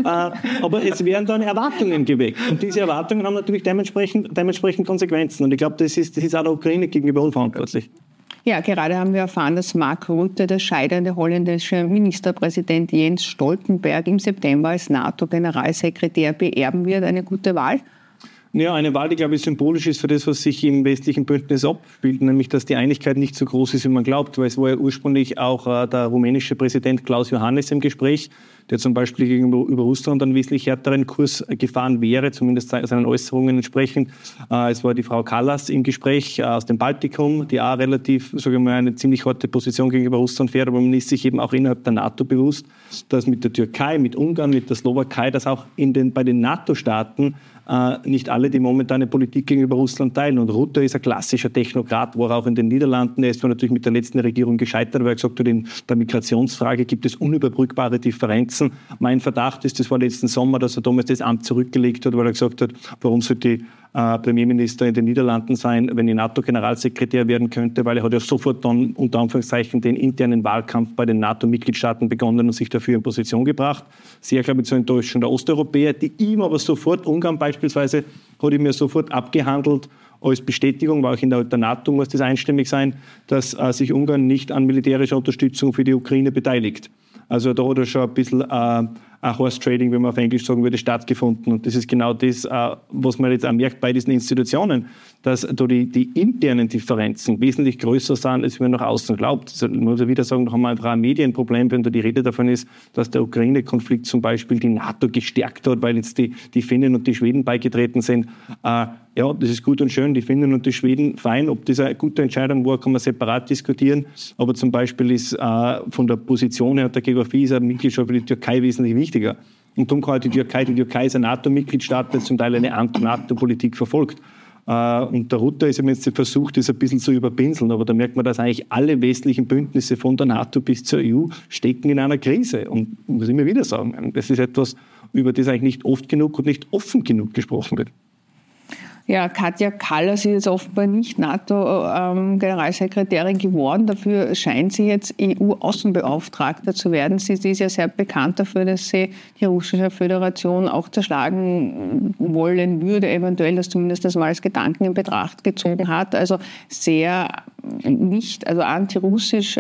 Aber es werden dann Erwartungen geweckt. Und diese Erwartungen haben natürlich dementsprechend Konsequenzen. Und ich glaube, das ist auch der Ukraine gegenüber unverantwortlich. Ja, gerade haben wir erfahren, dass Mark Rutte, der scheidende holländische Ministerpräsident Jens Stoltenberg, im September als NATO-Generalsekretär beerben wird. Eine gute Wahl? Ja, eine Wahl, die, glaube ich, symbolisch ist für das, was sich im westlichen Bündnis abspielt, nämlich, dass die Einigkeit nicht so groß ist, wie man glaubt, weil es war ja ursprünglich auch der rumänische Präsident Klaus Iohannis im Gespräch, der zum Beispiel gegenüber Russland einen wesentlich härteren Kurs gefahren wäre, zumindest seinen Äußerungen entsprechend. Es war die Frau Kallas im Gespräch aus dem Baltikum, die auch relativ, sagen wir mal, eine ziemlich harte Position gegenüber Russland fährt, aber man ist sich eben auch innerhalb der NATO bewusst, dass mit der Türkei, mit Ungarn, mit der Slowakei, dass auch bei den NATO-Staaten nicht alle die momentane Politik gegenüber Russland teilen. Und Rutte ist ein klassischer Technokrat, war auch in den Niederlanden. Er ist zwar natürlich mit der letzten Regierung gescheitert, weil er gesagt hat, in der Migrationsfrage gibt es unüberbrückbare Differenzen. Mein Verdacht ist, das war letzten Sommer, dass er damals das Amt zurückgelegt hat, weil er gesagt hat, warum sollte die Premierminister in den Niederlanden sein, wenn ich NATO-Generalsekretär werden könnte, weil er hat ja sofort dann unter Anführungszeichen den internen Wahlkampf bei den NATO-Mitgliedstaaten begonnen und sich dafür in Position gebracht. Sehr, glaube ich, zur Enttäuschung der Osteuropäer, die ihm aber sofort, Ungarn beispielsweise, hat ihm ja sofort abgehandelt als Bestätigung, weil auch in der NATO muss das einstimmig sein, dass sich Ungarn nicht an militärischer Unterstützung für die Ukraine beteiligt. Also da hat er schon ein bisschen ein Horse Trading, wie man auf Englisch sagen würde, stattgefunden. Und das ist genau das, was man jetzt auch merkt bei diesen Institutionen, dass da die internen Differenzen wesentlich größer sind, als man nach außen glaubt. Also, ich muss wieder sagen, da haben wir einfach ein Medienproblem, wenn da die Rede davon ist, dass der Ukraine-Konflikt zum Beispiel die NATO gestärkt hat, weil jetzt die Finnen und die Schweden beigetreten sind. Ja, das ist gut und schön, die Finnen und die Schweden, fein. Ob das eine gute Entscheidung war, kann man separat diskutieren. Aber zum Beispiel ist von der Position her und der Geografie ist eine Mitgliedschaft für die Türkei wesentlich wichtiger. Und darum kann die Türkei ist ein NATO-Mitgliedstaat, der zum Teil eine Anti-NATO-Politik verfolgt. Und der Rutte ist jetzt versucht, das ein bisschen zu überpinseln. Aber da merkt man, dass eigentlich alle westlichen Bündnisse von der NATO bis zur EU stecken in einer Krise. Und muss ich immer wieder sagen, das ist etwas, über das eigentlich nicht oft genug und nicht offen genug gesprochen wird. Ja, Katja Kallas ist jetzt offenbar nicht NATO-Generalsekretärin geworden. Dafür scheint sie jetzt EU-Außenbeauftragter zu werden. Sie ist ja sehr bekannt dafür, dass sie die russische Föderation auch zerschlagen wollen würde, eventuell, das zumindest das mal als Gedanken in Betracht gezogen hat. Also sehr also antirussisch.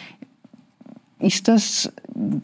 Ist das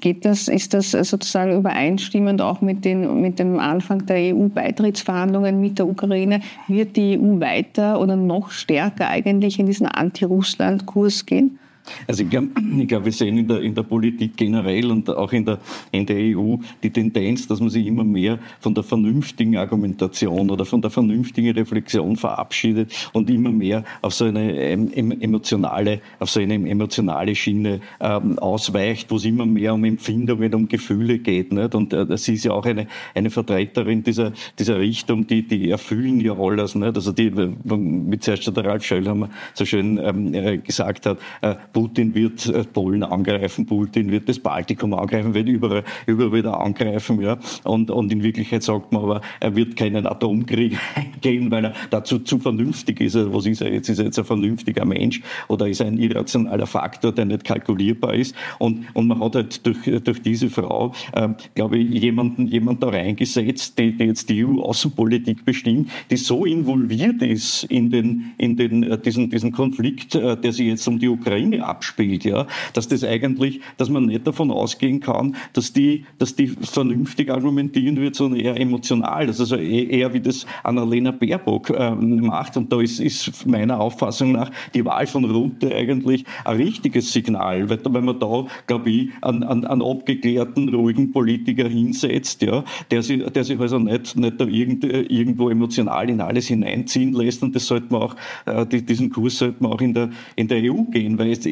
sozusagen übereinstimmend auch mit dem Anfang der EU-Beitrittsverhandlungen mit der Ukraine? Wird die EU weiter oder noch stärker eigentlich in diesen Anti-Russland-Kurs gehen? Also ich glaube, wir sehen in der Politik generell und auch in der EU die Tendenz, dass man sich immer mehr von der vernünftigen Argumentation oder von der vernünftigen Reflexion verabschiedet und immer mehr auf so eine emotionale Schiene ausweicht, wo es immer mehr um Empfindungen, um Gefühle geht. Nicht? Und sie ist ja auch eine Vertreterin dieser Richtung, die erfüllen ja alles. Nicht? Also die, wie zuerst der Ralf Schöllhammer so schön gesagt hat, Putin wird Polen angreifen, Putin wird das Baltikum angreifen, wird überall wieder angreifen, ja. Und in Wirklichkeit sagt man aber, er wird keinen Atomkrieg gehen, weil er dazu zu vernünftig ist. Also was ist er jetzt? Ist er jetzt ein vernünftiger Mensch oder ist er ein irrationaler Faktor, der nicht kalkulierbar ist? Und man hat halt durch diese Frau, glaube ich, jemanden da reingesetzt, der jetzt die EU-Außenpolitik bestimmt, die so involviert ist in diesen Konflikt, der sich jetzt um die Ukraine abspielt, ja, dass man nicht davon ausgehen kann, dass die vernünftig argumentieren wird, sondern eher emotional, das ist also eher wie das Annalena Baerbock macht. Und da ist meiner Auffassung nach die Wahl von Rutte eigentlich ein richtiges Signal, weil man da, glaube ich, einen abgeklärten, ruhigen Politiker hinsetzt, ja, der sich also nicht da irgendwo emotional in alles hineinziehen lässt, und das sollte man auch, diesen Kurs sollte man auch in der EU gehen, weil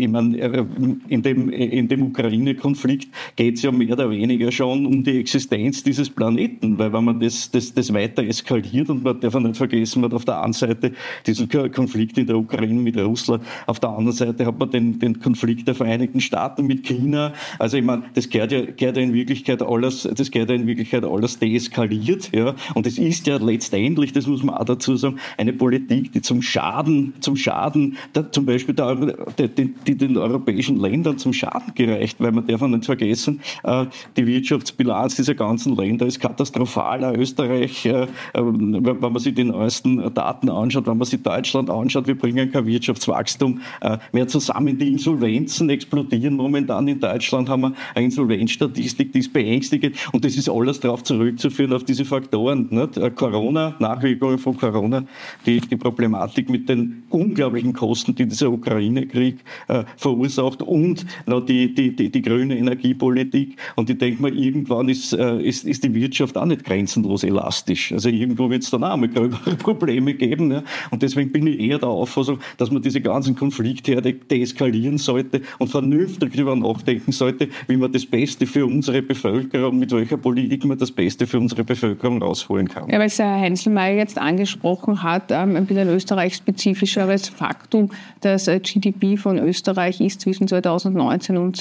ich meine, in dem Ukraine-Konflikt geht es ja mehr oder weniger schon um die Existenz dieses Planeten, weil wenn man das weiter eskaliert, und man darf nicht vergessen, man hat auf der einen Seite diesen Konflikt in der Ukraine mit Russland, auf der anderen Seite hat man den Konflikt der Vereinigten Staaten mit China. Also ich meine, das gehört ja in Wirklichkeit alles deeskaliert, ja. Und es ist ja letztendlich, das muss man auch dazu sagen, eine Politik, die zum Schaden zum Beispiel die den europäischen Ländern zum Schaden gereicht, weil man darf nicht vergessen, die Wirtschaftsbilanz dieser ganzen Länder ist katastrophal. Österreich, wenn man sich die neuesten Daten anschaut, wenn man sich Deutschland anschaut, wir bringen kein Wirtschaftswachstum mehr zusammen. Die Insolvenzen explodieren momentan in Deutschland, haben wir eine Insolvenzstatistik, die ist beängstigend, und das ist alles darauf zurückzuführen, auf diese Faktoren. Nicht? Corona, Nachwirkungen von Corona, die Problematik mit den unglaublichen Kosten, die dieser Ukraine-Krieg verursacht, und noch die grüne Energiepolitik. Und ich denke mal, irgendwann ist die Wirtschaft auch nicht grenzenlos elastisch. Also irgendwo wird es dann auch mal gröbere Probleme geben. Ja? Und deswegen bin ich eher der Auffassung, dass man diese ganzen Konfliktherde deeskalieren sollte und vernünftig darüber nachdenken sollte, wie man das Beste für unsere Bevölkerung, mit welcher Politik man das Beste für unsere Bevölkerung rausholen kann. Ja, weil es Herr Heinzelmeier jetzt angesprochen hat, ein bisschen österreichspezifischeres Faktum, das GDP von Österreich ist zwischen 2019 und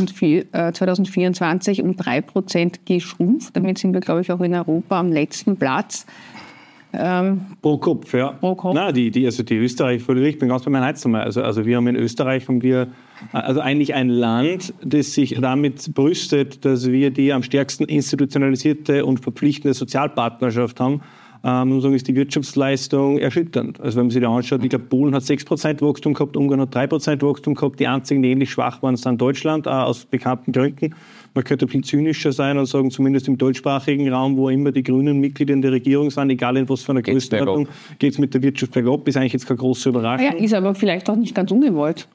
2024 um 3% geschrumpft. Damit sind wir, glaube ich, auch in Europa am letzten Platz. Pro Kopf, ja. Pro Kopf. Nein, die Österreich, ich bin ganz bei meinem Heinzelmeier. Also wir haben in Österreich eigentlich ein Land, das sich damit brüstet, dass wir die am stärksten institutionalisierte und verpflichtende Sozialpartnerschaft haben. Muss sagen, ist die Wirtschaftsleistung erschütternd. Also wenn man sich da anschaut, ich glaube, Polen hat 6% Wachstum gehabt, Ungarn hat 3% Wachstum gehabt. Die einzigen, die ähnlich schwach waren, sind Deutschland, aus bekannten Gründen. Man könnte ein bisschen zynischer sein und sagen, zumindest im deutschsprachigen Raum, wo immer die Grünen Mitglieder in der Regierung sind, egal in was für einer Größenordnung, geht es mit der Wirtschaft bergab. Ist eigentlich jetzt keine große Überraschung. Ja, ist aber vielleicht auch nicht ganz ungewollt.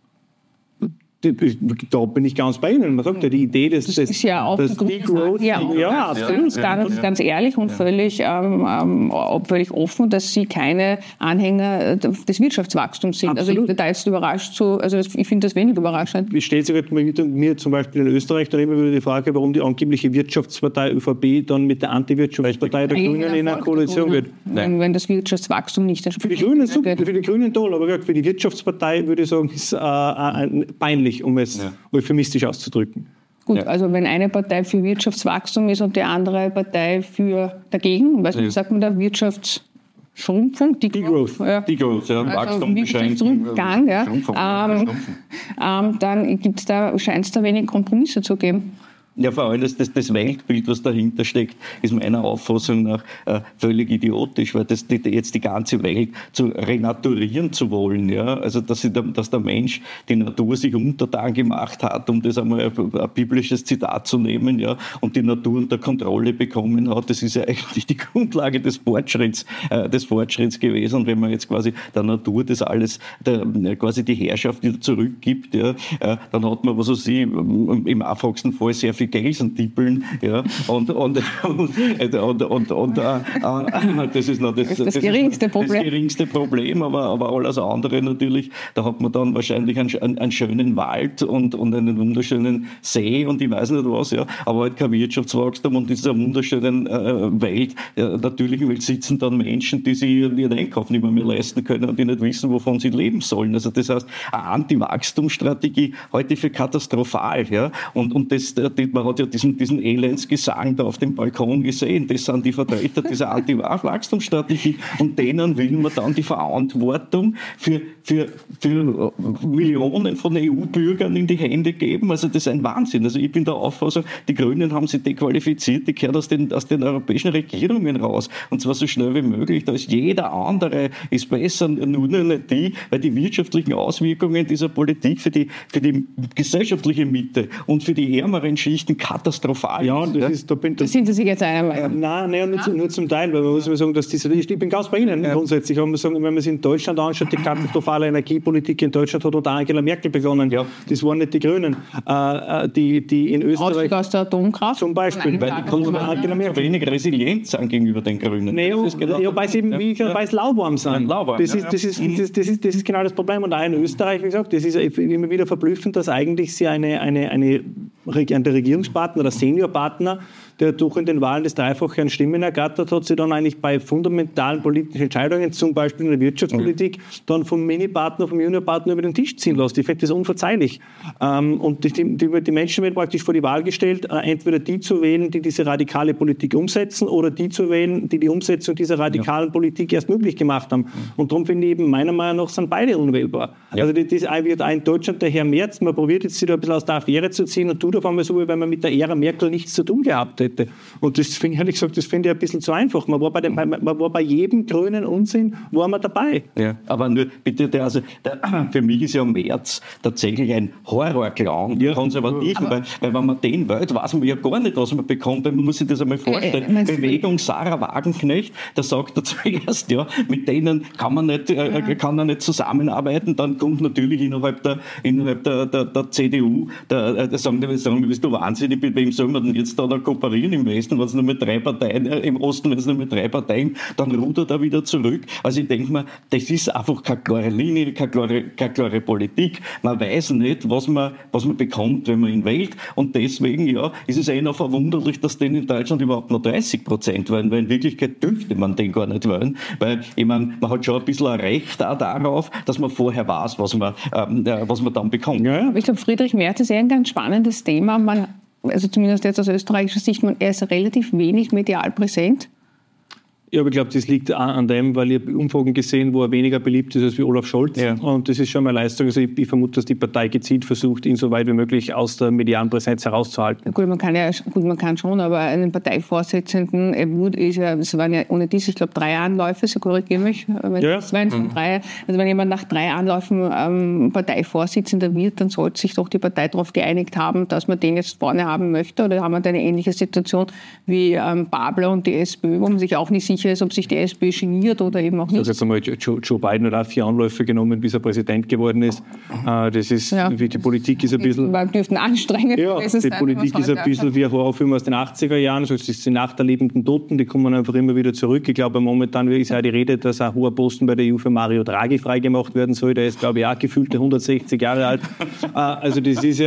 Da bin ich ganz bei Ihnen. Man sagt ja, die Idee des ist ja auch Degrowth. Ja, absolut. Ganz ehrlich und völlig offen, dass Sie keine Anhänger des Wirtschaftswachstums sind. Absolut. Also ich da jetzt überrascht ich finde das wenig überraschend. Es stellt sich mir zum Beispiel in Österreich dann immer wieder die Frage, warum die angebliche Wirtschaftspartei ÖVP dann mit der Anti-Wirtschaftspartei der Grünen in einer Koalition wird. Wenn das Wirtschaftswachstum nicht entspricht. Für die Grünen super, für die Grünen toll, aber für die Wirtschaftspartei würde ich sagen, ist peinlich, um es euphemistisch auszudrücken. Gut, also wenn eine Partei für Wirtschaftswachstum ist und die andere Partei dagegen, wie sagt man da, Wirtschaftsschrumpfung? Degrowth, Wachstum, Wirtschaftsrückgang, dann scheint es da wenig Kompromisse zu geben. Ja, vor allem das Weltbild, was dahinter steckt, ist meiner Auffassung nach völlig idiotisch, weil jetzt die ganze Welt zu renaturieren zu wollen, ja, also dass der Mensch die Natur sich untertan gemacht hat, um das einmal ein biblisches Zitat zu nehmen, ja, und die Natur unter Kontrolle bekommen hat, das ist ja eigentlich die Grundlage des Fortschritts gewesen. Und wenn man jetzt quasi der Natur das alles, quasi die Herrschaft wieder zurückgibt, ja, dann hat man, was weiß ich, im einfachsten Fall sehr viel Gelsendippeln, ja, und das ist noch das geringste Problem, aber alles andere natürlich, da hat man dann wahrscheinlich einen schönen Wald und einen wunderschönen See und ich weiß nicht was, ja, aber halt kein Wirtschaftswachstum, und in dieser wunderschönen Welt, natürlichen Welt, sitzen dann Menschen, die sich ihren Einkauf nicht mehr leisten können und die nicht wissen, wovon sie leben sollen. Also das heißt, eine Anti-Wachstumsstrategie halte ich für katastrophal, ja, und man hat ja diesen Elendsgesang da auf dem Balkon gesehen. Das sind die Vertreter dieser Anti-Wachstumsstrategie, und denen will man dann die Verantwortung für Millionen von EU-Bürgern in die Hände geben. Also das ist ein Wahnsinn. Also ich bin der Auffassung, die Grünen haben sich dequalifiziert, die gehören aus den europäischen Regierungen raus. Und zwar so schnell wie möglich. Da ist jeder andere ist besser, nur nicht die, weil die wirtschaftlichen Auswirkungen dieser Politik für die gesellschaftliche Mitte und für die ärmeren Schichten mitnichten katastrophal Ja, ist. Da sind Sie sich jetzt einer. Nein, nur zum Teil, weil man muss immer sagen, dass ich bin ganz bei Ihnen grundsätzlich. Aber man sagen, wenn man sich in Deutschland anschaut, die katastrophale Energiepolitik in Deutschland hat unter Angela Merkel begonnen. Ja. Das waren nicht die Grünen. Die in Österreich... Aus der Atomkraft? Zum Beispiel. Weil die Angela Merkel wenig resilient sind gegenüber den Grünen. Nee, weil sie eben, weil es lauwarm sind. Das ist genau das Problem. Und auch in Österreich, wie gesagt, das ist immer wieder verblüffend, dass eigentlich sie der Regierungspartner oder Seniorpartner, der durch in den Wahlen des dreifachen Stimmen ergattert hat, sie dann eigentlich bei fundamentalen politischen Entscheidungen, zum Beispiel in der Wirtschaftspolitik, dann vom Mini-Partner, vom Junior-Partner über den Tisch ziehen lässt. Ich finde das unverzeihlich. Und die Menschen werden praktisch vor die Wahl gestellt, entweder die zu wählen, die diese radikale Politik umsetzen, oder die zu wählen, die die Umsetzung dieser radikalen Politik erst möglich gemacht haben. Und darum finde ich eben, meiner Meinung nach, sind beide unwählbar. Also das wird auch in Deutschland der Herr Merz, man probiert jetzt, sich da ein bisschen aus der Affäre zu ziehen und tut auf einmal so, wie wenn man mit der Ära Merkel nichts zu tun gehabt hätte. Und das finde ich, ehrlich gesagt, das finde ich ein bisschen zu einfach. Man war bei jedem grünen Unsinn war man dabei. Ja, aber nur bitte, für mich ist ja Merz tatsächlich ein Horrorclown, Konservativen, weil wenn man den wählt, weiß man ja gar nicht, was man bekommt. Man muss sich das einmal vorstellen. Bewegung Sarah Wagenknecht, da sagt er zuerst, ja, mit denen kann er nicht zusammenarbeiten. Dann kommt natürlich innerhalb der CDU, sagen wir, bist du wahnsinnig, mit wem soll man denn jetzt da kooperieren im Westen, wenn es nur mit 3 Parteien, im Osten, wenn es nur mit 3 Parteien, dann rudert er wieder zurück. Also ich denke mir, das ist einfach keine klare Linie, keine klare Politik. Man weiß nicht, was man bekommt, wenn man ihn wählt. Und deswegen, ja, ist es noch verwunderlich, dass den in Deutschland überhaupt noch 30% wählen, weil in Wirklichkeit dürfte man den gar nicht wählen. Weil, ich meine, man hat schon ein bisschen ein Recht auch darauf, dass man vorher weiß, was man dann bekommt. Ja. Ich glaube, Friedrich Merz ist ein ganz spannendes Thema. Also zumindest jetzt aus österreichischer Sicht, er ist relativ wenig medial präsent. Ja, aber ich glaube, das liegt auch an dem, weil ich habe Umfragen gesehen, wo er weniger beliebt ist als wie Olaf Scholz. Ja. Und das ist schon mal eine Leistung. Also ich vermute, dass die Partei gezielt versucht, ihn so weit wie möglich aus der medialen Präsenz herauszuhalten. Gut, man kann schon, aber einen Parteivorsitzenden, es waren ja ohne dies, ich glaube, 3 Anläufe, so korrigiere mich, wenn jemand nach 3 Anläufen Parteivorsitzender wird, dann sollte sich doch die Partei darauf geeinigt haben, dass man den jetzt vorne haben möchte. Oder haben wir eine ähnliche Situation wie Babler und die SPÖ, wo man sich auch nicht sicher ist, ob sich die SPÖ geniert oder eben auch nicht. Also jetzt einmal, Joe Biden hat auch 4 Anläufe genommen, bis er Präsident geworden ist. Das ist, wie die Politik ist ein bisschen... Man dürfte anstrengend gewesen sein. Die Politik ist ein bisschen wie ein Horrorfilm aus den 80er Jahren. Also es ist die Nacht der lebenden Toten, die kommen einfach immer wieder zurück. Ich glaube, momentan ist auch die Rede, dass ein hoher Posten bei der EU für Mario Draghi freigemacht werden soll. Der ist, glaube ich, auch gefühlte 160 Jahre alt. Also das ist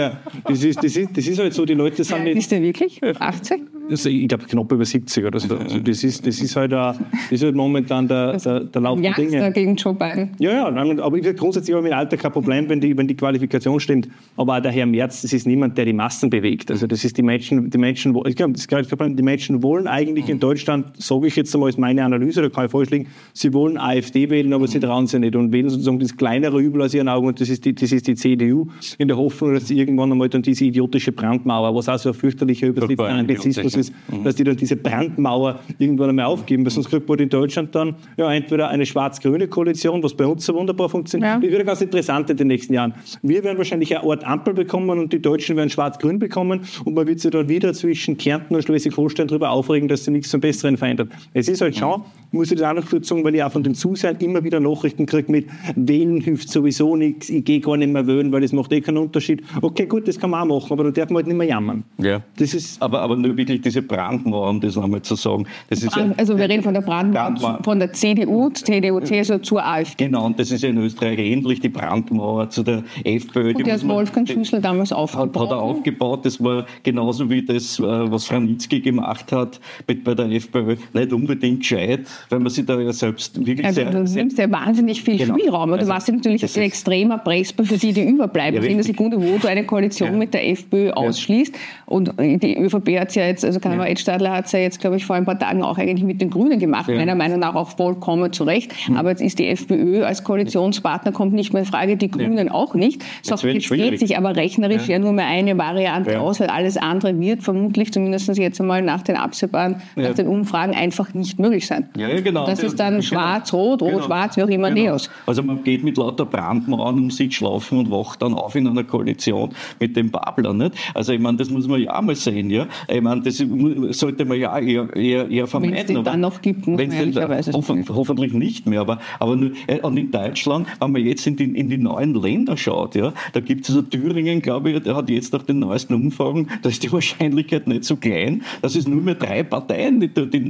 halt so, die Leute sind nicht... Ist der wirklich? 80? Also ich glaube, knapp über 70 oder so. Also das ist halt momentan der Lauf der Dinge. Gegen Joe Biden. Ja, aber grundsätzlich habe ich mit dem Alter kein Problem, wenn die Qualifikation stimmt. Aber auch der Herr Merz, das ist niemand, der die Massen bewegt. Also das ist die Menschen, ich glaube, das ist gar nicht das Problem. Die Menschen wollen eigentlich in Deutschland, sage ich jetzt einmal, ist meine Analyse, da kann ich falsch liegen, sie wollen AfD wählen, aber sie trauen sich nicht und wählen sozusagen das kleinere Übel aus ihren Augen und das ist die CDU, in der Hoffnung, dass sie irgendwann einmal dann diese idiotische Brandmauer, was auch so ein fürchterlicher übersetzter Anglizismus ist, dass die dann diese Brandmauer irgendwann einmal aufgeben, weil sonst kriegt man in Deutschland dann entweder eine schwarz-grüne Koalition, was bei uns so wunderbar funktioniert. Ja. Das wird ganz interessant in den nächsten Jahren. Wir werden wahrscheinlich eine Art Ampel bekommen und die Deutschen werden schwarz-grün bekommen und man wird sich dann wieder zwischen Kärnten und Schleswig-Holstein darüber aufregen, dass sie nichts zum Besseren verändert. Es ist halt schon, muss ich das auch noch dazu sagen, weil ich auch von den Zusehern immer wieder Nachrichten kriege mit wählen hilft sowieso nichts, ich gehe gar nicht mehr wählen, weil das macht keinen Unterschied. Okay, gut, das kann man auch machen, aber da darf man halt nicht mehr jammern. Ja. Das ist aber nur wirklich diese Brandmauer, um das nochmal zu sagen. Das ist also wir reden von der Brandmauer von der CDU, CSU zur AfD. Genau, und das ist ja in Österreich ähnlich, die Brandmauer zu der FPÖ. Und der ist Wolfgang Schüssel damals aufgebaut. Hat er aufgebaut, das war genauso wie das, was Franitzky gemacht hat bei der FPÖ. Nicht unbedingt gescheit, weil man sich da ja selbst wirklich du nimmst ja wahnsinnig viel Spielraum. Du warst ja natürlich ein extremer Presper für die überbleiben. In der Sekunde, wo du eine Koalition mit der FPÖ ausschließt, und die ÖVP hat ja jetzt, Also Kammer Edstadler hat es ja jetzt, glaube ich, vor ein paar Tagen auch eigentlich mit den Grünen gemacht, meiner Meinung nach auch vollkommen zu Recht. Aber jetzt ist die FPÖ als Koalitionspartner, kommt nicht mehr in Frage, die Grünen auch nicht. So, jetzt geht sich aber rechnerisch ja nur mehr eine Variante aus, weil alles andere wird vermutlich, zumindest jetzt einmal nach den absehbaren, nach den Umfragen, einfach nicht möglich sein. Ja, genau. Das ist dann schwarz-rot, rot-schwarz, wie auch immer Neos. Also man geht mit lauter Brandmauern um sich schlafen und wacht dann auf in einer Koalition mit dem Babler, nicht? Also ich meine, das muss man ja auch mal sehen, ja. Ich meine, das sollte man ja eher vermeiden. Wenn es den dann noch gibt, muss man ehrlicherweise hoffentlich nicht mehr, aber nur, und in Deutschland, wenn man jetzt in die neuen Länder schaut, ja, da gibt es also Thüringen, glaube ich, der hat jetzt nach den neuesten Umfragen, da ist die Wahrscheinlichkeit nicht so klein, dass es nur mehr 3 Parteien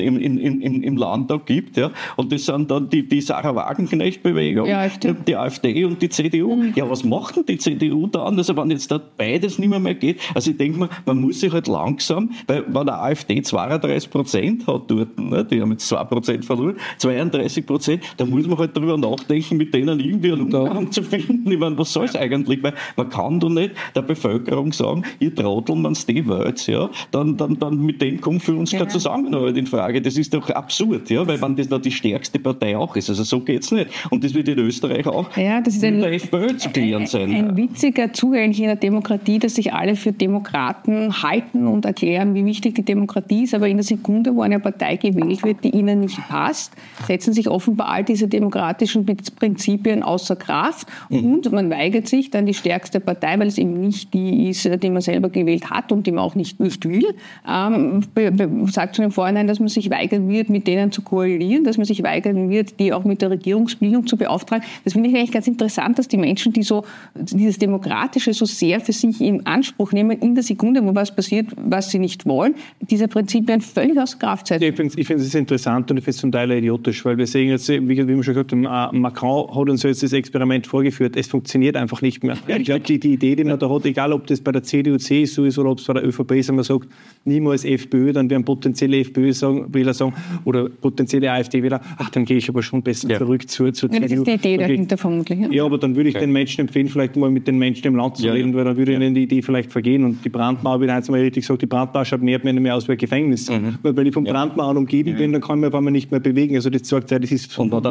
im Landtag gibt, ja, und das sind dann die Sarah Wagenknecht-Bewegung, die AfD und die CDU. Ja, was macht denn die CDU dann? Also wenn jetzt da beides nicht mehr geht, also ich denke mal, man muss sich halt langsam, weil wenn der AfD 32% hat dort, ne, die haben jetzt 2% verloren, 32%, da muss man halt darüber nachdenken, mit denen irgendwie einen Umgang zu finden. Ich meine, was soll es eigentlich? Weil man kann doch nicht der Bevölkerung sagen, ihr Trotteln, wenn es die wählt, ja, dann mit denen kommt für uns keine Zusammenarbeit in Frage. Das ist doch absurd, ja, weil wenn das da die stärkste Partei auch ist. Also so geht's nicht. Und das wird in Österreich auch das ist mit der FPÖ zu klären sein. Ein witziger Zug eigentlich in der Demokratie, dass sich alle für Demokraten halten und erklären, wie wichtig die Demokratie ist, aber in der Sekunde, wo eine Partei gewählt wird, die ihnen nicht passt, setzen sich offenbar all diese demokratischen Prinzipien außer Kraft und man weigert sich dann die stärkste Partei, weil es eben nicht die ist, die man selber gewählt hat und die man auch nicht will, sagt schon im Vorhinein, dass man sich weigern wird, mit denen zu koalieren, dass man sich weigern wird, die auch mit der Regierungsbildung zu beauftragen. Das finde ich eigentlich ganz interessant, dass die Menschen, die so dieses Demokratische so sehr für sich in Anspruch nehmen, in der Sekunde, wo was passiert, was sie nicht wollen, diese Prinzipien völlig außer Kraft setzen. Ich finde es interessant und ich finde es zum Teil idiotisch, weil wir sehen jetzt, wie wir schon gesagt haben, Macron hat uns jetzt das Experiment vorgeführt, es funktioniert einfach nicht mehr. Ich glaube, die Idee, die man da hat, egal ob das bei der CDU, CSU ist oder ob es bei der ÖVP ist, wenn man sagt, niemals FPÖ, dann werden potenzielle FPÖ-Wähler sagen, oder potenzielle AfD-Wähler, dann gehe ich aber schon besser zurück zur CDU. Das ist die Idee dahinter vermutlich. Ja, aber dann würde ich den Menschen empfehlen, vielleicht mal mit den Menschen im Land zu reden, weil dann würde ihnen die Idee vielleicht vergehen. Und die Brandmauer, wie jetzt mal richtig gesagt, die Brandmauer schaut mehr aus wie ein Gefängnis. Weil wenn ich von Brandmauern umgeben bin, dann kann ich mich auf einmal nicht mehr bewegen. Also das zeigt ja, das ist von der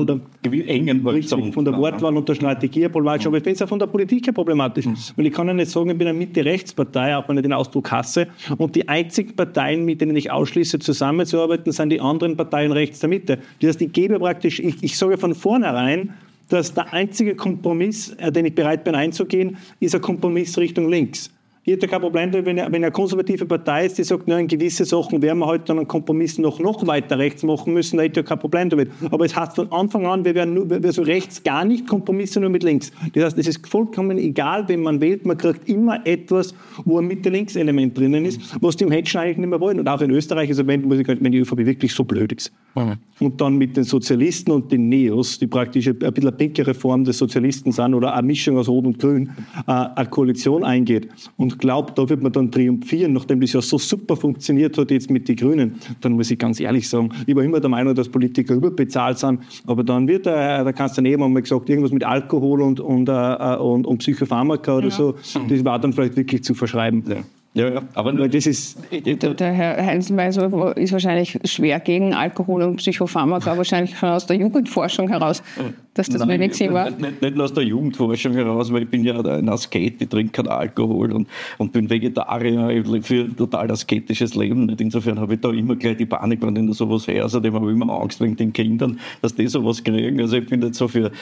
Wortwahl und der Strategie problematisch. Aber ich finde es auch von der Politik her problematisch. Weil ich kann ja nicht sagen, ich bin eine Mitte-Rechts-Partei, auch wenn ich den Ausdruck hasse. Und die einzigen Parteien, mit denen ich ausschließe, zusammenzuarbeiten, sind die anderen Parteien rechts der Mitte. Das heißt, ich gebe praktisch, ich sage von vornherein, dass der einzige Kompromiss, den ich bereit bin einzugehen, ist ein Kompromiss Richtung links. Ich hätte kein Problem, wenn eine konservative Partei ist, die sagt, in gewisse Sachen werden wir heute dann einen Kompromiss noch weiter rechts machen müssen, da hätte ich kein Problem damit. Aber es heißt von Anfang an, wir so rechts gar nicht, Kompromisse nur mit links. Das heißt, es ist vollkommen egal, wenn man wählt, man kriegt immer etwas, wo ein Mitte-Links-Element drinnen ist, was die Menschen eigentlich nicht mehr wollen. Und auch in Österreich, also wenn die ÖVP wirklich so blöd ist. Und dann mit den Sozialisten und den Neos, die praktisch ein bisschen eine pinkere Form des Sozialisten sind oder eine Mischung aus Rot und Grün, eine Koalition eingeht und glaubt, da wird man dann triumphieren, nachdem das ja so super funktioniert hat jetzt mit den Grünen, dann muss ich ganz ehrlich sagen, ich war immer der Meinung, dass Politiker überbezahlt sind, aber dann wird da kannst du daneben einmal gesagt, irgendwas mit Alkohol und Psychopharmaka oder so, das war dann vielleicht wirklich zu verschreiben. Ja, aber das ist... Der Herr Heinzelmeier ist wahrscheinlich schwer gegen Alkohol und Psychopharmaka, wahrscheinlich schon aus der Jugendforschung heraus, dass das wenig Sinn war. Nicht aus der Jugendforschung heraus, weil ich bin ja ein Asket, ich trinke keinen Alkohol und bin Vegetarier, ich führe ein total asketisches Leben. Insofern habe ich da immer gleich die Panik, wenn ich da sowas höre. Außerdem habe ich immer Angst wegen den Kindern, dass die sowas kriegen. Also ich bin nicht so für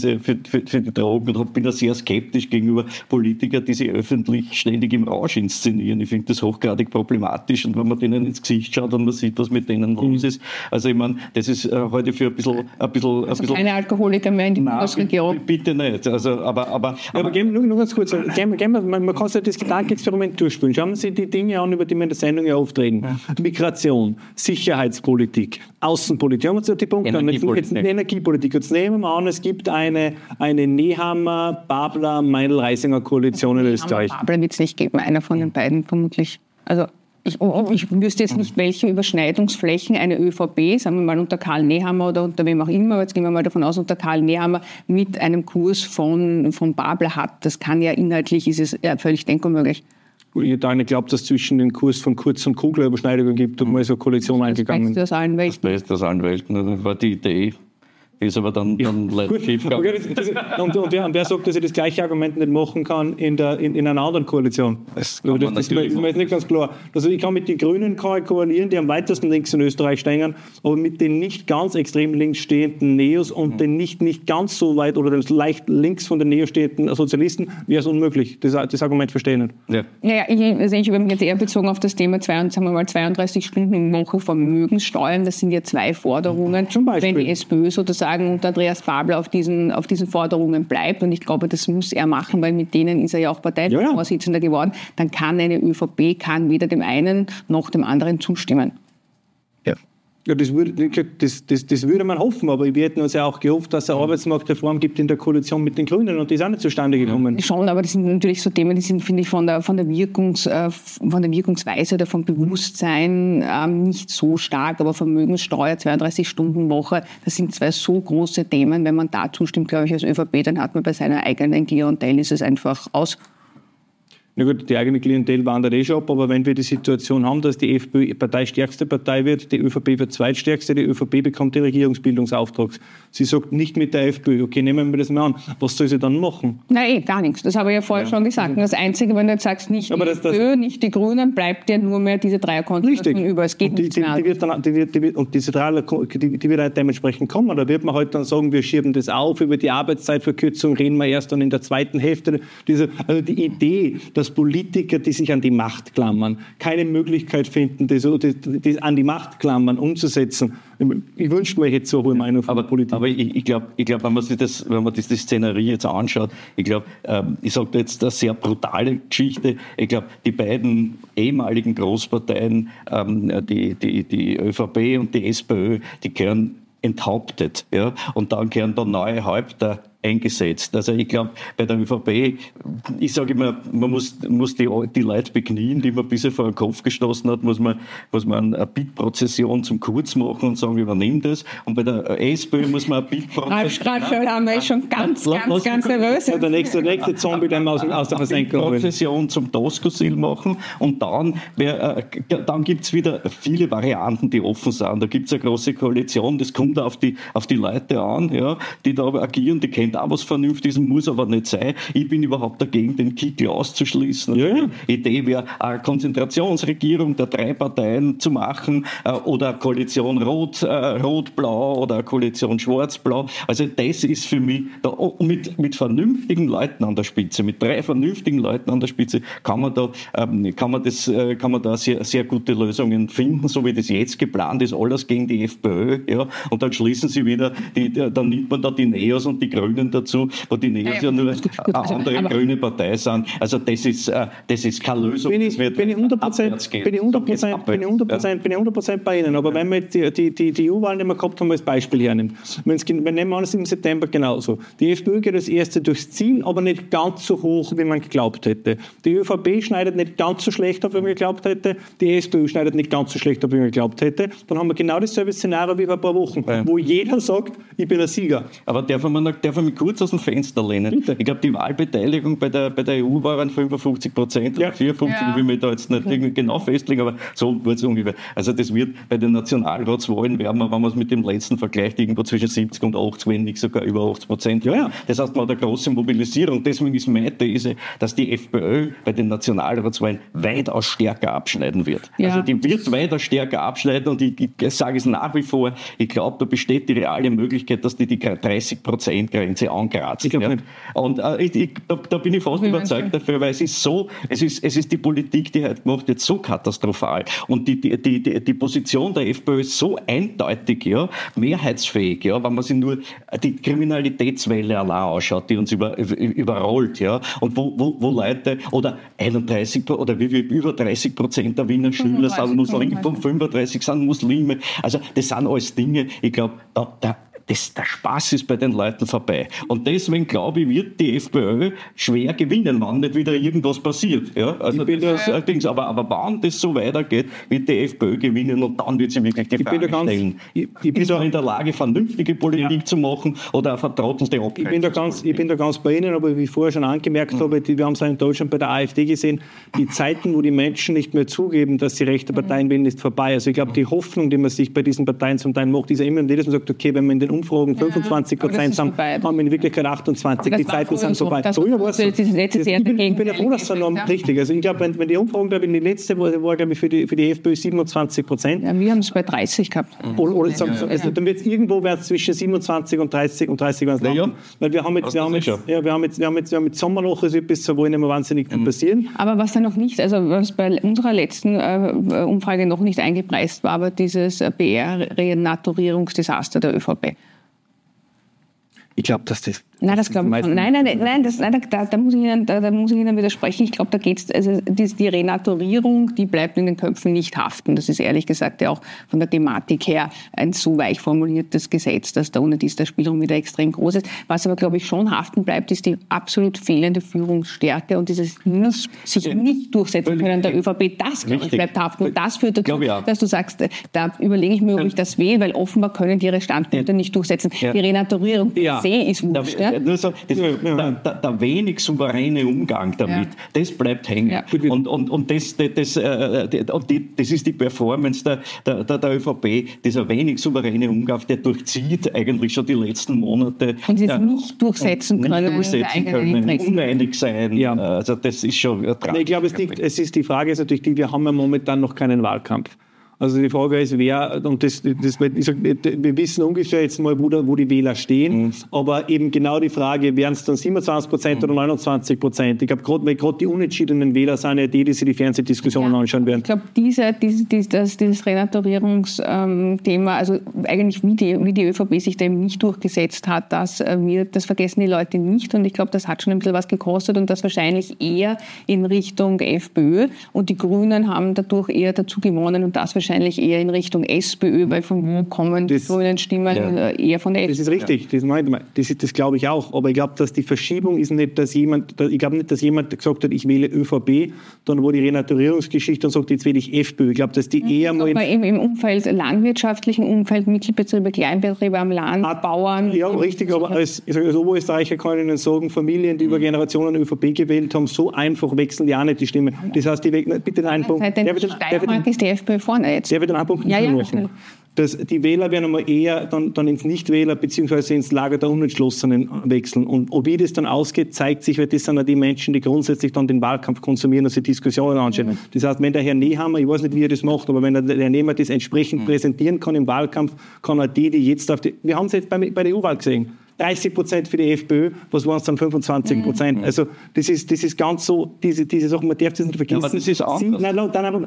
die Drogen und bin da sehr skeptisch gegenüber Politikern, die sich öffentlich ständig im Rausch inszenieren. Ich finde das hochgradig problematisch und wenn man denen ins Gesicht schaut und man sieht, was mit denen los ist. Also ich meine, das ist heute für ein bisschen keine Alkoholiker mehr in die Bundesregierung. Bitte nicht. Also, aber nur ganz kurz, man kann sich das Gedankenexperiment durchspielen. Schauen Sie die Dinge an, über die wir in der Sendung ja oft reden. Migration, Sicherheitspolitik, Außenpolitik. Haben wir so die Punkte Energiepolitik. Jetzt nehmen wir an, es gibt eine Nehammer, Babler, Meindl-Reisinger-Koalition in Österreich. Babler wird es nicht geben, einer von den beiden vermutlich. Also ich wüsste jetzt nicht, welche Überschneidungsflächen eine ÖVP, sagen wir mal unter Karl Nehammer oder unter wem auch immer, jetzt gehen wir mal davon aus, unter Karl Nehammer mit einem Kurs von Babler hat. Das kann ja inhaltlich, ist es ja völlig denkunmöglich. Ich da nicht glaube, dass es zwischen den Kurs von Kurz und Kugler Überschneidungen gibt und mal so eine Koalition eingegangen. Das Beste aus allen Welten. Das war die Idee. Ist aber dann leider schief gegangen. Und wer sagt, dass ich das gleiche Argument nicht machen kann in einer anderen Koalition? Das ist mir jetzt nicht ganz klar. Also ich kann mit den Grünen koalieren, die am weitesten links in Österreich stehen, aber mit den nicht ganz extrem links stehenden Neos und den nicht ganz so weit oder leicht links von den Neos stehenden Sozialisten wäre es unmöglich. Das Argument verstehe ich nicht. Ja, ich habe mich jetzt eher bezogen auf das Thema 32 Stunden in Woche Vermögenssteuern. Das sind ja zwei Forderungen. Zum Beispiel. Wenn die SPÖ sozusagen und Andreas Babler auf diesen Forderungen bleibt, und ich glaube, das muss er machen, weil mit denen ist er ja auch Parteivorsitzender geworden, dann kann eine ÖVP weder dem einen noch dem anderen zustimmen. Ja, das würde man hoffen, aber wir hätten uns ja auch gehofft, dass es eine Arbeitsmarktreform gibt in der Koalition mit den Grünen, und die ist auch nicht zustande gekommen. Schon, aber das sind natürlich so Themen, die sind, finde ich, von der Wirkungsweise oder vom Bewusstsein nicht so stark, aber Vermögenssteuer, 32-Stunden-Woche, das sind zwei so große Themen. Wenn man da zustimmt, glaube ich, als ÖVP, dann hat man bei seiner eigenen Klientel ist es einfach aus. Na gut, die eigene Klientel wandert schon ab, aber wenn wir die Situation haben, dass die FPÖ parteistärkste Partei wird, die ÖVP wird zweitstärkste, die ÖVP bekommt den Regierungsbildungsauftrag. Sie sagt nicht mit der FPÖ, okay, nehmen wir das mal an. Was soll sie dann machen? Nein, gar nichts. Das habe ich ja vorher schon gesagt. Das Einzige, wenn du jetzt sagst, nicht die FPÖ, nicht die Grünen, bleibt ja nur mehr diese Dreierkonstellation über. Es geht nichts mehr. Und diese die wird halt dementsprechend kommen. Da wird man halt dann sagen, wir schieben das auf, über die Arbeitszeitverkürzung reden wir erst dann in der zweiten Hälfte. Also die Idee, dass Politiker, die sich an die Macht klammern, keine Möglichkeit finden, das an die Macht klammern umzusetzen. Ich wünschte mir, ich hätte so eine Meinung von Politikern. Aber ich glaube, wenn man sich die Szenerie jetzt anschaut, ich glaube, ich sage jetzt eine sehr brutale Geschichte. Ich glaube, die beiden ehemaligen Großparteien, die ÖVP und die SPÖ, die gehören enthauptet, ja, und dann gehören da neue Häupter eingesetzt. Also ich glaube, bei der ÖVP, ich sage immer, man muss die Leute beknien, die man bisher vor den Kopf gestoßen hat, muss man eine Bittprozession zum Kurz machen und sagen, übernimm das. Und bei der SPÖ muss man eine Bittprozession... Da haben wir schon ganz nervös. Der nächste Zombie, der aus der Versenkung will. Prozession zum Doskozil machen, und dann gibt es wieder viele Varianten, die offen sind. Da gibt es eine große Koalition, das kommt auf die Leute an, ja, die da agieren, die kennen auch was Vernünftiges, muss aber nicht sein. Ich bin überhaupt dagegen, den Kickel auszuschließen. Ja. Die Idee wäre, eine Konzentrationsregierung der drei Parteien zu machen, oder eine Koalition Rot-Blau oder eine Koalition Schwarz-Blau. Also das ist für mich, mit vernünftigen Leuten an der Spitze, mit drei vernünftigen Leuten an der Spitze, kann man da sehr, sehr gute Lösungen finden, so wie das jetzt geplant ist, alles gegen die FPÖ, ja, und dann schließen sie wieder, dann nimmt man da die Neos und die Grünen dazu, wo die Neos ja nur eine andere grüne Partei sind. Also das ist keine Lösung. Bin ich 100% bei Ihnen. Aber wenn man jetzt die EU-Wahlen, die wir gehabt haben, als Beispiel hernimmt, wir nehmen an, es ist im September genauso. Die FPÖ geht als Erste durchs Ziel, aber nicht ganz so hoch, wie man geglaubt hätte. Die ÖVP schneidet nicht ganz so schlecht ab, wie man geglaubt hätte. Die SPÖ schneidet nicht ganz so schlecht ab, wie man geglaubt hätte. Dann haben wir genau dasselbe Szenario wie vor ein paar Wochen, wo jeder sagt, ich bin ein Sieger. Aber darf ich mich kurz aus dem Fenster lehnen? Bitte. Ich glaube, die Wahlbeteiligung bei der EU waren 55% oder 54%. Ich will mich da jetzt nicht genau festlegen, aber so wird es ungefähr. Also das wird bei den Nationalratswahlen, wenn man es mit dem letzten vergleicht, irgendwo zwischen 70 und 80, wenn nicht sogar über 80%. Ja. Das heißt, man hat eine große Mobilisierung. Deswegen ist meine These, dass die FPÖ bei den Nationalratswahlen weitaus stärker abschneiden wird. Ja. Also die wird weitaus stärker abschneiden, und ich sage es nach wie vor, ich glaube, da besteht die reale Möglichkeit, dass die 30%-Grenze angratzt. Ich glaube nicht. Und da bin ich fast überzeugt dafür, weil es ist die Politik, die heute gemacht wird, so katastrophal. Und die Position der FPÖ ist so eindeutig, ja, mehrheitsfähig, ja, wenn man sich nur die Kriminalitätswelle allein anschaut, die uns überrollt, ja, und wo Leute, oder 31 oder wie über 30% der Wiener Schüler sind Muslime, 35 sind Muslime. Also das sind alles Dinge, ich glaube, der Spaß ist bei den Leuten vorbei. Und deswegen, glaube ich, wird die FPÖ schwer gewinnen, wenn nicht wieder irgendwas passiert. Ja? Also aber wenn das so weitergeht, wird die FPÖ gewinnen und dann wird sie wirklich die Frage stellen. Ist man in der Lage, vernünftige Politik zu machen oder eine vertrottelte Abgrenzung? Ich bin da ganz bei Ihnen, aber wie ich vorher schon angemerkt habe, wir haben es in Deutschland bei der AfD gesehen, die Zeiten, wo die Menschen nicht mehr zugeben, dass sie rechte Parteien wählen, ist vorbei. Also ich glaube, die Hoffnung, die man sich bei diesen Parteien zum Teil macht, ist ja immer und jedes Mal sagt, okay, wenn wir in den Umfragen 25% haben, haben wir in Wirklichkeit 28%. Die Zeiten sind vorbei. Früher war es so. Ich bin ja froh, dass es so richtig. Also ich glaube, wenn die Umfragen, glaube ich, die letzte war, glaube ich, für die FPÖ 27%. Ja, wir haben es bei 30 gehabt. Also dann wird es irgendwo zwischen 27 und 30 werden. Weil wir haben jetzt Sommerloch, es wird bis zur Wahl nicht mehr wahnsinnig viel passieren. Aber was da noch nicht, also was bei unserer letzten Umfrage noch nicht eingepreist war, aber dieses PR-Renaturierungsdesaster der ÖVP. Ich glaube, dass das... Nein, das glaube ich schon. Nein, da muss ich Ihnen widersprechen. Ich glaube, da geht's, also die Renaturierung, die bleibt in den Köpfen nicht haften. Das ist ehrlich gesagt ja auch von der Thematik her ein so weich formuliertes Gesetz, dass da ohne dies der Spielraum wieder extrem groß ist. Was aber, glaube ich, schon haften bleibt, ist die absolut fehlende Führungsstärke und dieses sich nicht durchsetzen können der ÖVP. Das, glaube ich, bleibt haften. Und das führt dazu, dass du sagst, da überlege ich mir, ob ich das wähle, weil offenbar können die ihre Standpunkte nicht durchsetzen. Die Renaturierung ist wurscht. Nur so, der wenig souveräne Umgang damit, das bleibt hängen. Ja. Und das ist die Performance der ÖVP, dieser wenig souveräne Umgang, der durchzieht eigentlich schon die letzten Monate. Und sie es nicht durchsetzen können, uneinig sein. Ja. Also das ist schon tragisch. Ich glaube, die Frage ist natürlich wir haben ja momentan noch keinen Wahlkampf. Also die Frage ist, wer, und wir wissen ungefähr jetzt mal, wo die Wähler stehen, aber eben genau die Frage, wären es dann 27% oder 29%? Ich glaube, gerade die unentschiedenen Wähler sind ja die sich die Fernsehdiskussionen anschauen werden. Ich glaube, dieses Renaturierungsthema, also eigentlich wie die ÖVP sich da eben nicht durchgesetzt hat, das vergessen die Leute nicht und ich glaube, das hat schon ein bisschen was gekostet und das wahrscheinlich eher in Richtung FPÖ und die Grünen haben dadurch eher dazu gewonnen und das wahrscheinlich eher in Richtung SPÖ, weil von wo kommen die grünen Stimmen eher von der SPÖ. Das ist richtig, das glaube ich auch. Aber ich glaube, dass die Verschiebung ist nicht, dass jemand gesagt hat, ich wähle ÖVP, dann wo die Renaturierungsgeschichte und sagt, jetzt wähle ich FPÖ. Ich glaube, dass die eher mal... Aber im Umfeld, landwirtschaftlichen Umfeld, Mittelbetriebe, Kleinbetriebe am Land, Bauern... Ja, richtig, aber als Oberösterreicher kann ich Ihnen sagen, Familien, die über Generationen ÖVP gewählt haben, so einfach wechseln die auch nicht die Stimme. Das heißt, bitte einen Punkt... Seit den Steiermark ist die FPÖ vorne jetzt. Der wird einen Punkt machen. Die Wähler werden einmal eher dann ins Nichtwähler bzw. ins Lager der Unentschlossenen wechseln. Und ob wie das dann ausgeht, zeigt sich, weil das sind ja die Menschen, die grundsätzlich dann den Wahlkampf konsumieren und sich Diskussionen anschauen. Das heißt, wenn der Herr Nehammer, ich weiß nicht, wie er das macht, aber wenn der Herr Nehammer das entsprechend präsentieren kann im Wahlkampf, kann er die jetzt wir haben es jetzt bei der EU-Wahl gesehen. 30% für die FPÖ, was waren es dann 25%? Also das ist ganz so, diese Sachen, man darf das nicht vergessen. Ja, aber das ist anders.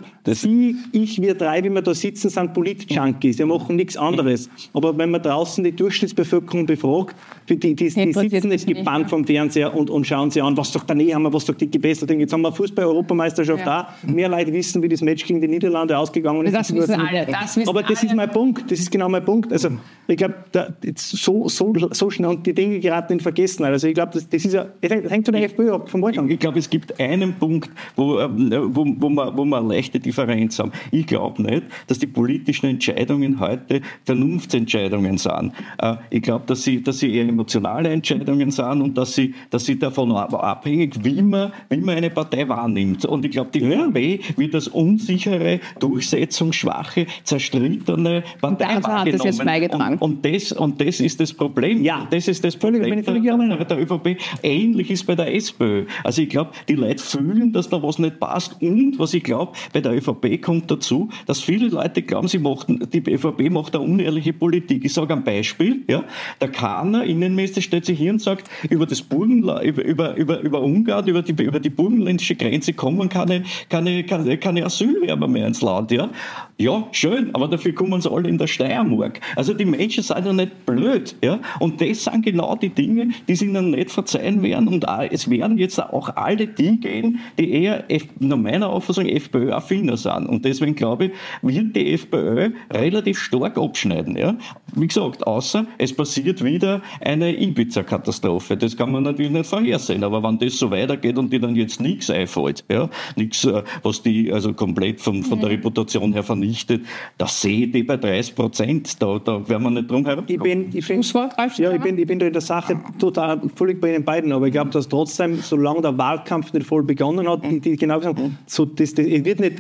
Wir drei, wie wir da sitzen, sind Polit-Junkies, wir machen nichts anderes. Aber wenn man draußen die Durchschnittsbevölkerung befragt, die sitzen nicht gebannt vom Fernseher und schauen sich an, was sagt der Nehammer, was sagt die Gebesserte. Jetzt haben wir Fußball-Europameisterschaft da. Mehr Leute wissen, wie das Match gegen die Niederlande ausgegangen ist. Das wissen alle. Aber das ist mein Punkt. Das ist genau mein Punkt. Also ich glaube, so schnell und die Dinge geraten in Vergessenheit. Also ich glaube, das hängt von der FPÖ ab, vom Wahlkampf. Ich glaube, es gibt einen Punkt, wo wir eine leichte Differenz haben. Ich glaube nicht, dass die politischen Entscheidungen heute Vernunftsentscheidungen sind. Ich glaube, dass sie eher emotionale Entscheidungen sind und dass sie davon abhängig, wie man eine Partei wahrnimmt. Und ich glaube, die ÖVP wird als unsichere, durchsetzungsschwache, zerstrittene Partei wahrgenommen. Das jetzt beigetragen. Und das ist das Problem. Ja. Das ist das Problem der ÖVP. Ähnlich ist bei der SPÖ. Also ich glaube, die Leute fühlen, dass da was nicht passt. Und was ich glaube, bei der ÖVP kommt dazu, dass viele Leute glauben, die ÖVP macht eine unehrliche Politik. Ich sage ein Beispiel. Ja, der Kahner, Innenminister, stellt sich hier und sagt, über das Ungarn, über die burgenländische Grenze kommen keine Asylwerber mehr ins Land. Ja, schön, aber dafür kommen sie alle in der Steiermark. Also die Menschen sind ja nicht blöd. Ja? Und das sind genau die Dinge, die sie ihnen nicht verzeihen werden. Und es werden jetzt auch alle die gehen, die eher nach meiner Auffassung FPÖ-affiner sind. Und deswegen glaube ich, wird die FPÖ relativ stark abschneiden. Ja? wie gesagt, außer es passiert wieder eine Ibiza-Katastrophe. Das kann man natürlich nicht vorhersehen. Aber wenn das so weitergeht und die dann jetzt nichts einfällt, ja, nichts, was die also komplett von der Reputation her vernichtet, das sehe ich bei 30%. Da werden wir nicht drum herum. Ich bin da in der Sache total völlig bei Ihnen beiden, aber ich glaube, dass trotzdem, solange der Wahlkampf nicht voll begonnen hat, die genau gesagt haben, so, es wird nicht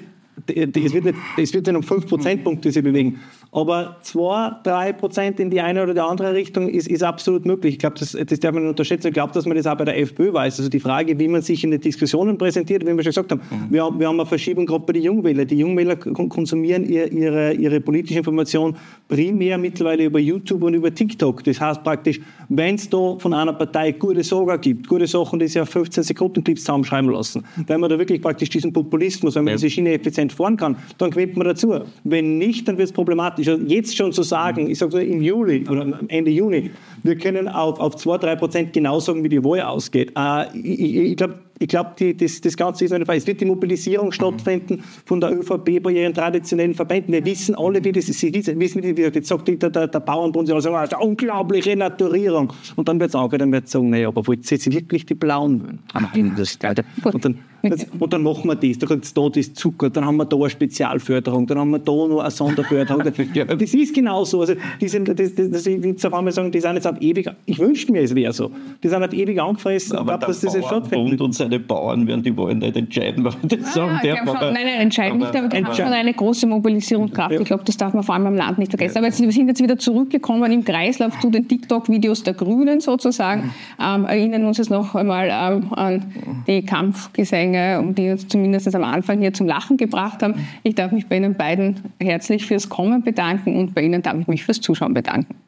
um 5 Prozentpunkte sich bewegen. Aber 2-3% in die eine oder die andere Richtung ist absolut möglich. Ich glaube, das darf man nicht unterschätzen. Ich glaube, dass man das auch bei der FPÖ weiß. Also die Frage, wie man sich in den Diskussionen präsentiert, wie wir schon gesagt haben, wir haben eine Verschiebung gerade bei den Jungwählern. Die Jungwähler konsumieren ihre politische Information primär mittlerweile über YouTube und über TikTok. Das heißt praktisch, wenn es da von einer Partei gute Sachen gibt, gute Sachen, die sich auf 15 Sekunden Clips zusammenschreiben lassen, wenn man da wirklich praktisch diesen Populismus, wenn man diese Schiene effizient fahren kann, dann gewinnt man dazu. Wenn nicht, dann wird es problematisch. Also jetzt schon zu sagen, ich sage so im Juli oder Ende Juni, wir können auf 2-3% genau sagen, wie die Wahl ausgeht. Ich glaube, das Ganze ist eine Frage. Es wird die Mobilisierung stattfinden von der ÖVP bei ihren traditionellen Verbänden. Wir wissen alle, wie das ist. Sie wissen, wie jetzt sagt der Bauernbund, sie sagen, eine unglaubliche Renaturierung. Und dann wird es angehen, dann wird es sagen, naja, aber wollt ihr jetzt wirklich die Blauen wählen? Und dann machen wir das. Da kommt da das Zucker, dann haben wir da eine Spezialförderung, dann haben wir da noch eine Sonderförderung. Das ist genauso. Also, ich will auf einmal sagen, die sind jetzt auf ewig, ich wünschte mir, es wäre so. Die sind auf ewig angefressen. Aber dass das jetzt stattfindet. Und seine Bauern werden die Wahlen nicht entscheiden, was man das sagen darf. Nein, entscheiden nicht, aber die haben schon eine große Mobilisierungskraft. Ja. Ich glaube, das darf man vor allem im Land nicht vergessen. Aber wir sind jetzt wieder zurückgekommen im Kreislauf zu den TikTok-Videos der Grünen sozusagen. Erinnern uns jetzt noch einmal an die Kampfgesänge, die uns zumindest am Anfang hier zum Lachen gebracht haben. Ich darf mich bei Ihnen beiden herzlich fürs Kommen bedanken und bei Ihnen darf ich mich fürs Zuschauen bedanken.